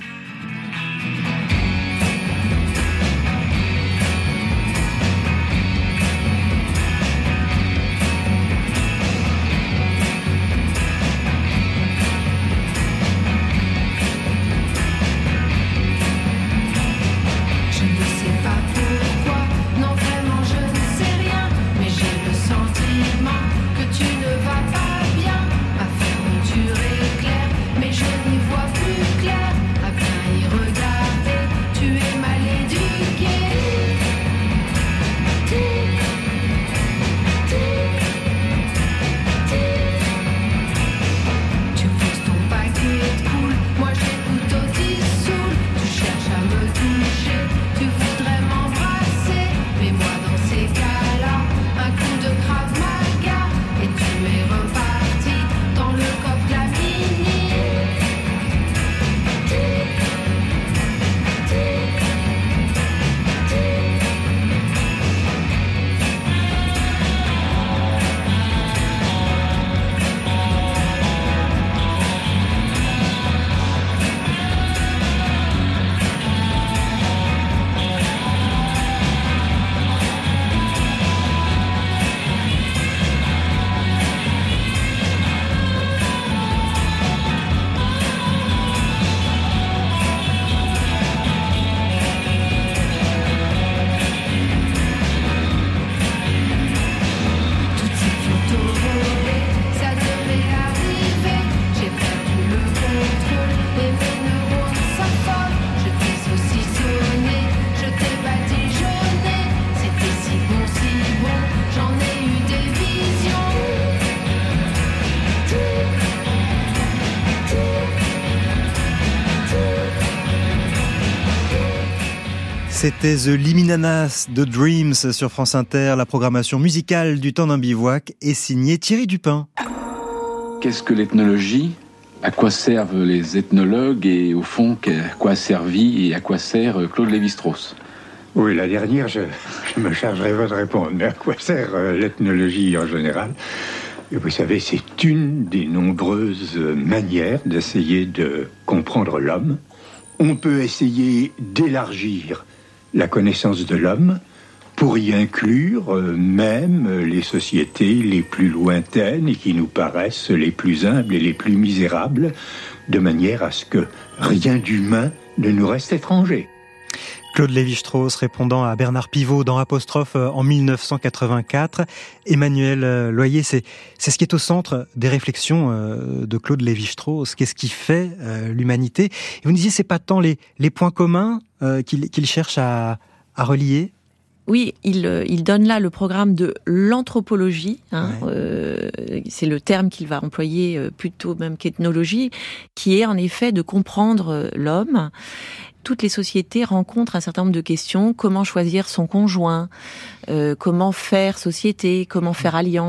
Ma fermeture est claire, mais je n'y vois plus clair. C'était The Liminanas de Dreams sur France Inter. La programmation musicale du temps d'un bivouac est signée Thierry Dupin. Qu'est-ce que l'ethnologie ? À quoi servent les ethnologues et au fond, à quoi a servi et à quoi sert Claude Lévi-Strauss ? Oui, la dernière, je, je me chargerai de répondre. Mais à quoi sert euh, l'ethnologie en général ? Et vous savez, c'est une des nombreuses manières d'essayer de comprendre l'homme. On peut essayer d'élargir la connaissance de l'homme pour y inclure euh, même les sociétés les plus lointaines et qui nous paraissent les plus humbles et les plus misérables, de manière à ce que rien d'humain ne nous reste étranger. Claude Lévi-Strauss répondant à Bernard Pivot dans Apostrophe en mille neuf cent quatre-vingt-quatre. Emmanuel Loyer, c'est, c'est ce qui est au centre des réflexions de Claude Lévi-Strauss. Qu'est-ce qui fait l'humanité ? Et vous nous disiez, c'est pas tant les, les points communs qu'il, qu'il cherche à, à relier ? Oui, il, il donne là le programme de l'anthropologie, hein, ouais. euh, c'est le terme qu'il va employer plutôt même qu'ethnologie, qui est en effet de comprendre l'homme. Toutes les sociétés rencontrent un certain nombre de questions. Comment choisir son conjoint ? euh, Comment faire société ? Comment faire alliance ?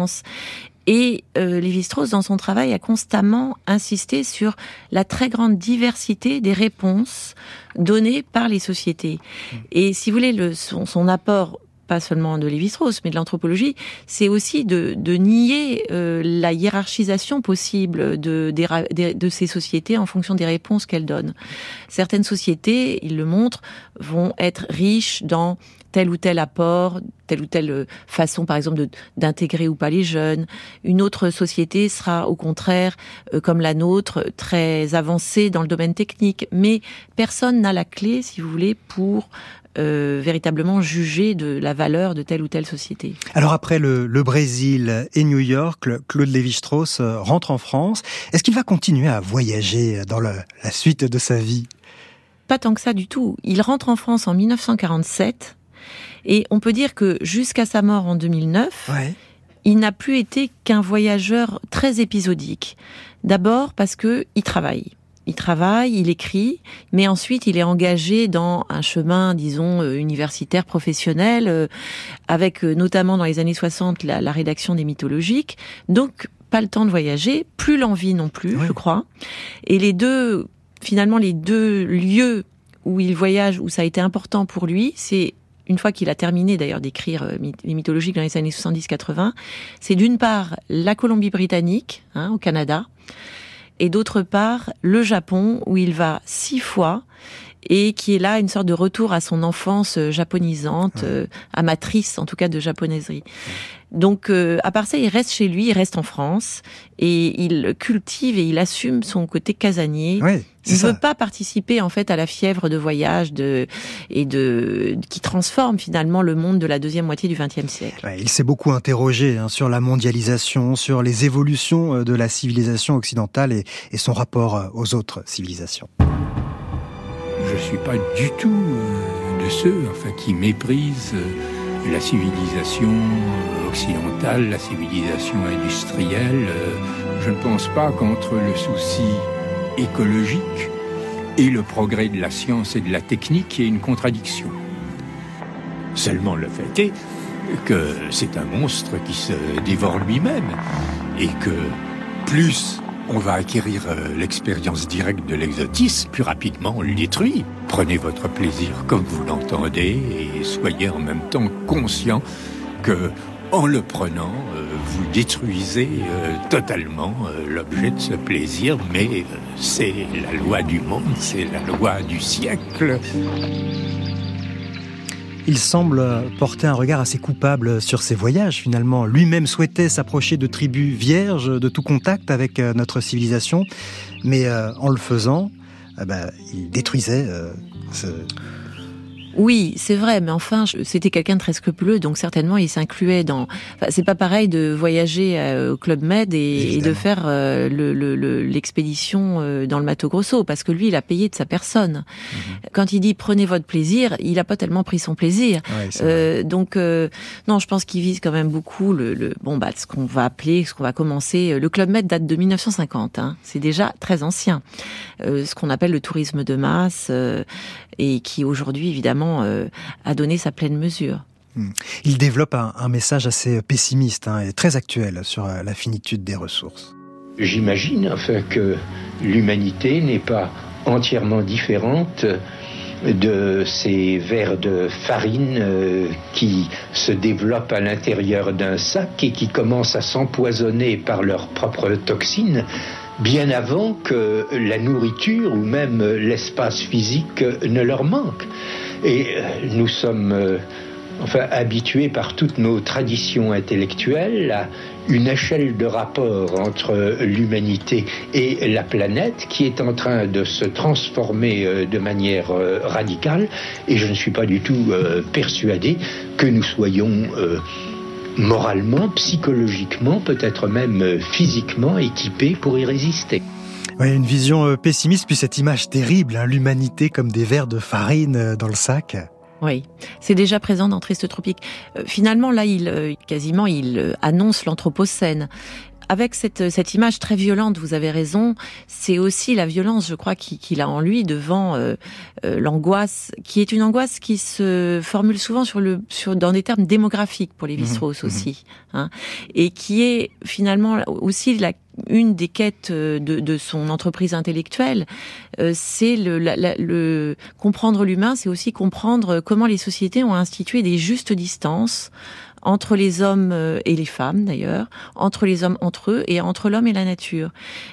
Et euh, Lévi-Strauss, dans son travail, a constamment insisté sur la très grande diversité des réponses données par les sociétés. Et si vous voulez, le, son, son apport, pas seulement de Lévi-Strauss, mais de l'anthropologie, c'est aussi de, de nier euh, la hiérarchisation possible de, de, de ces sociétés en fonction des réponses qu'elles donnent. Certaines sociétés, il le montre, vont être riches dans tel ou tel apport, telle ou telle façon, par exemple, de, d'intégrer ou pas les jeunes. Une autre société sera, au contraire, euh, comme la nôtre, très avancée dans le domaine technique. Mais personne n'a la clé, si vous voulez, pour euh, véritablement juger de la valeur de telle ou telle société. Alors après le, le Brésil et New York, Claude Lévi-Strauss rentre en France. Est-ce qu'il va continuer à voyager dans le, la suite de sa vie ? Pas tant que ça du tout. Il rentre en France en mille neuf cent quarante-sept. Et on peut dire que jusqu'à sa mort en deux mille neuf, ouais. il n'a plus été qu'un voyageur très épisodique. D'abord parce que il travaille. Il travaille, il écrit, mais ensuite il est engagé dans un chemin, disons, universitaire, professionnel, euh, avec euh, notamment dans les années soixante la, la rédaction des mythologiques. Donc pas le temps de voyager, plus l'envie non plus, ouais. je crois. Et les deux, finalement, les deux lieux où il voyage, où ça a été important pour lui, c'est une fois qu'il a terminé d'ailleurs d'écrire les mythologiques dans les années soixante-dix quatre-vingts, c'est d'une part la Colombie-Britannique, hein, au Canada, et d'autre part le Japon, où il va six fois, et qui est là une sorte de retour à son enfance japonisante, ouais. euh, amatrice en tout cas de japonaiserie. Donc, euh, à part ça, il reste chez lui, il reste en France, et il cultive et il assume son côté casanier. Oui, il ne veut pas participer en fait à la fièvre de voyage de, et de qui transforme finalement le monde de la deuxième moitié du vingtième siècle. Ouais, il s'est beaucoup interrogé hein, sur la mondialisation, sur les évolutions de la civilisation occidentale et, et son rapport aux autres civilisations. Je ne suis pas du tout de ceux enfin, qui méprisent la civilisation occidentale, la civilisation industrielle. Je ne pense pas qu'entre le souci écologique et le progrès de la science et de la technique, il y ait une contradiction. Seulement le fait est que c'est un monstre qui se dévore lui-même et que plus on va acquérir l'expérience directe de l'exotisme, plus rapidement on le détruit. Prenez votre plaisir comme vous l'entendez et soyez en même temps conscient que, en le prenant, vous détruisez totalement l'objet de ce plaisir, mais c'est la loi du monde, c'est la loi du siècle. Il semble porter un regard assez coupable sur ses voyages, finalement. Lui-même souhaitait s'approcher de tribus vierges de tout contact avec notre civilisation, mais euh, en le faisant, euh, bah, il détruisait euh, ce... Oui, c'est vrai, mais enfin, c'était quelqu'un de très scrupuleux, donc certainement il s'incluait dans... Enfin, c'est pas pareil de voyager euh, au Club Med et, et de faire euh, le, le, le, l'expédition euh, dans le Mato Grosso, parce que lui, il a payé de sa personne. Mmh. Quand il dit « prenez votre plaisir », il a pas tellement pris son plaisir. Ouais, euh, donc, euh, non, je pense qu'il vise quand même beaucoup le, le bon, bah, ce qu'on va appeler, ce qu'on va commencer... Le Club Med date de mille neuf cent cinquante, hein, c'est déjà très ancien. Euh, ce qu'on appelle le tourisme de masse, euh, et qui aujourd'hui, évidemment, finalement euh, a donné sa pleine mesure. Il développe un, un message assez pessimiste hein, et très actuel sur la finitude des ressources. J'imagine enfin que l'humanité n'est pas entièrement différente de ces vers de farine euh, qui se développent à l'intérieur d'un sac et qui commencent à s'empoisonner par leurs propres toxines bien avant que la nourriture ou même l'espace physique ne leur manque. Et nous sommes euh, enfin habitués par toutes nos traditions intellectuelles à une échelle de rapport entre l'humanité et la planète qui est en train de se transformer de manière radicale, et je ne suis pas du tout persuadé que nous soyons moralement, psychologiquement, peut-être même physiquement équipés pour y résister. Oui, une vision pessimiste, puis cette image terrible, hein, l'humanité comme des vers de farine dans le sac. Oui, c'est déjà présent dans Triste Tropique. Euh, finalement, là, il euh, quasiment, il euh, annonce l'anthropocène. Avec cette, cette image très violente, vous avez raison, c'est aussi la violence, je crois, qu'il, qu'il a en lui devant euh, euh, l'angoisse, qui est une angoisse qui se formule souvent sur le, sur, dans des termes démographiques pour Lévi-Strauss mmh, aussi, mmh. Hein, et qui est finalement aussi la une des quêtes de, de son entreprise intellectuelle, euh, c'est le, la, la, le comprendre l'humain, c'est aussi comprendre comment les sociétés ont institué des justes distances entre les hommes et les femmes d'ailleurs, entre les hommes entre eux et entre l'homme et la nature.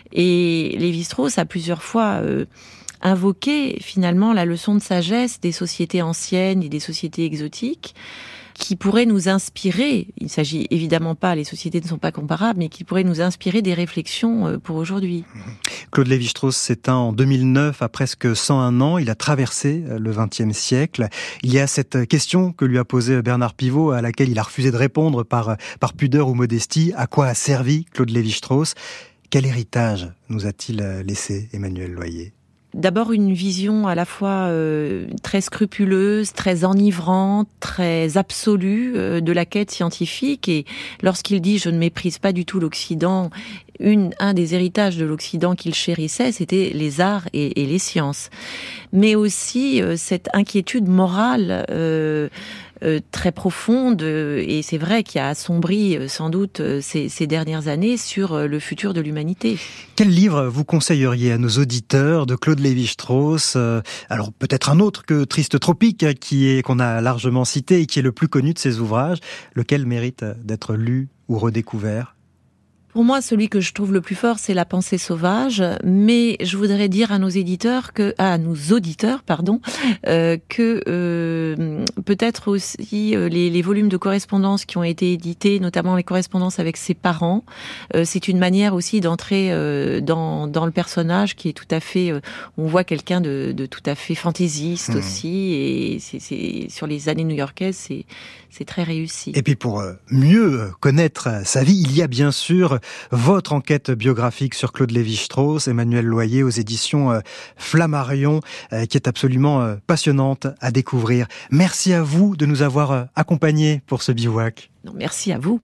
Et Lévi-Strauss a plusieurs fois euh, invoqué finalement la leçon de sagesse des sociétés anciennes et des sociétés exotiques, qui pourrait nous inspirer, il ne s'agit évidemment pas, les sociétés ne sont pas comparables, mais qui pourrait nous inspirer des réflexions pour aujourd'hui. Claude Lévi-Strauss s'éteint en deux mille neuf, à presque cent un ans. Il a traversé le vingtième siècle. Il y a cette question que lui a posée Bernard Pivot, à laquelle il a refusé de répondre par, par pudeur ou modestie. À quoi a servi Claude Lévi-Strauss ? Quel héritage nous a-t-il laissé, Emmanuel Loyer ? D'abord une vision à la fois euh, très scrupuleuse, très enivrante, très absolue euh, de la quête scientifique. Et lorsqu'il dit « je ne méprise pas du tout l'Occident », une, un des héritages de l'Occident qu'il chérissait, c'était les arts et, et les sciences. Mais aussi euh, cette inquiétude morale euh, euh, très profonde, euh, et c'est vrai qu'il a assombri euh, sans doute euh, ces, ces dernières années sur euh, le futur de l'humanité. Quel livre vous conseilleriez à nos auditeurs de Claude Lévi-Strauss ? euh, Alors peut-être un autre que Triste Tropique, qui est qu'on a largement cité et qui est le plus connu de ses ouvrages, lequel mérite d'être lu ou redécouvert ? Pour moi, celui que je trouve le plus fort, c'est La pensée sauvage. Mais je voudrais dire à nos éditeurs que, à nos auditeurs, pardon, euh, que euh, peut-être aussi euh, les, les volumes de correspondance qui ont été édités, notamment les correspondances avec ses parents, euh, c'est une manière aussi d'entrer euh, dans dans le personnage qui est tout à fait. Euh, on voit quelqu'un de, de tout à fait fantaisiste mmh. aussi, et c'est, c'est sur les années new-yorkaises, c'est c'est très réussi. Et puis pour mieux connaître sa vie, il y a bien sûr votre enquête biographique sur Claude Lévi-Strauss, Emmanuel Loyer, aux éditions Flammarion, qui est absolument passionnante à découvrir. Merci à vous de nous avoir accompagnés pour ce bivouac. Non, merci à vous.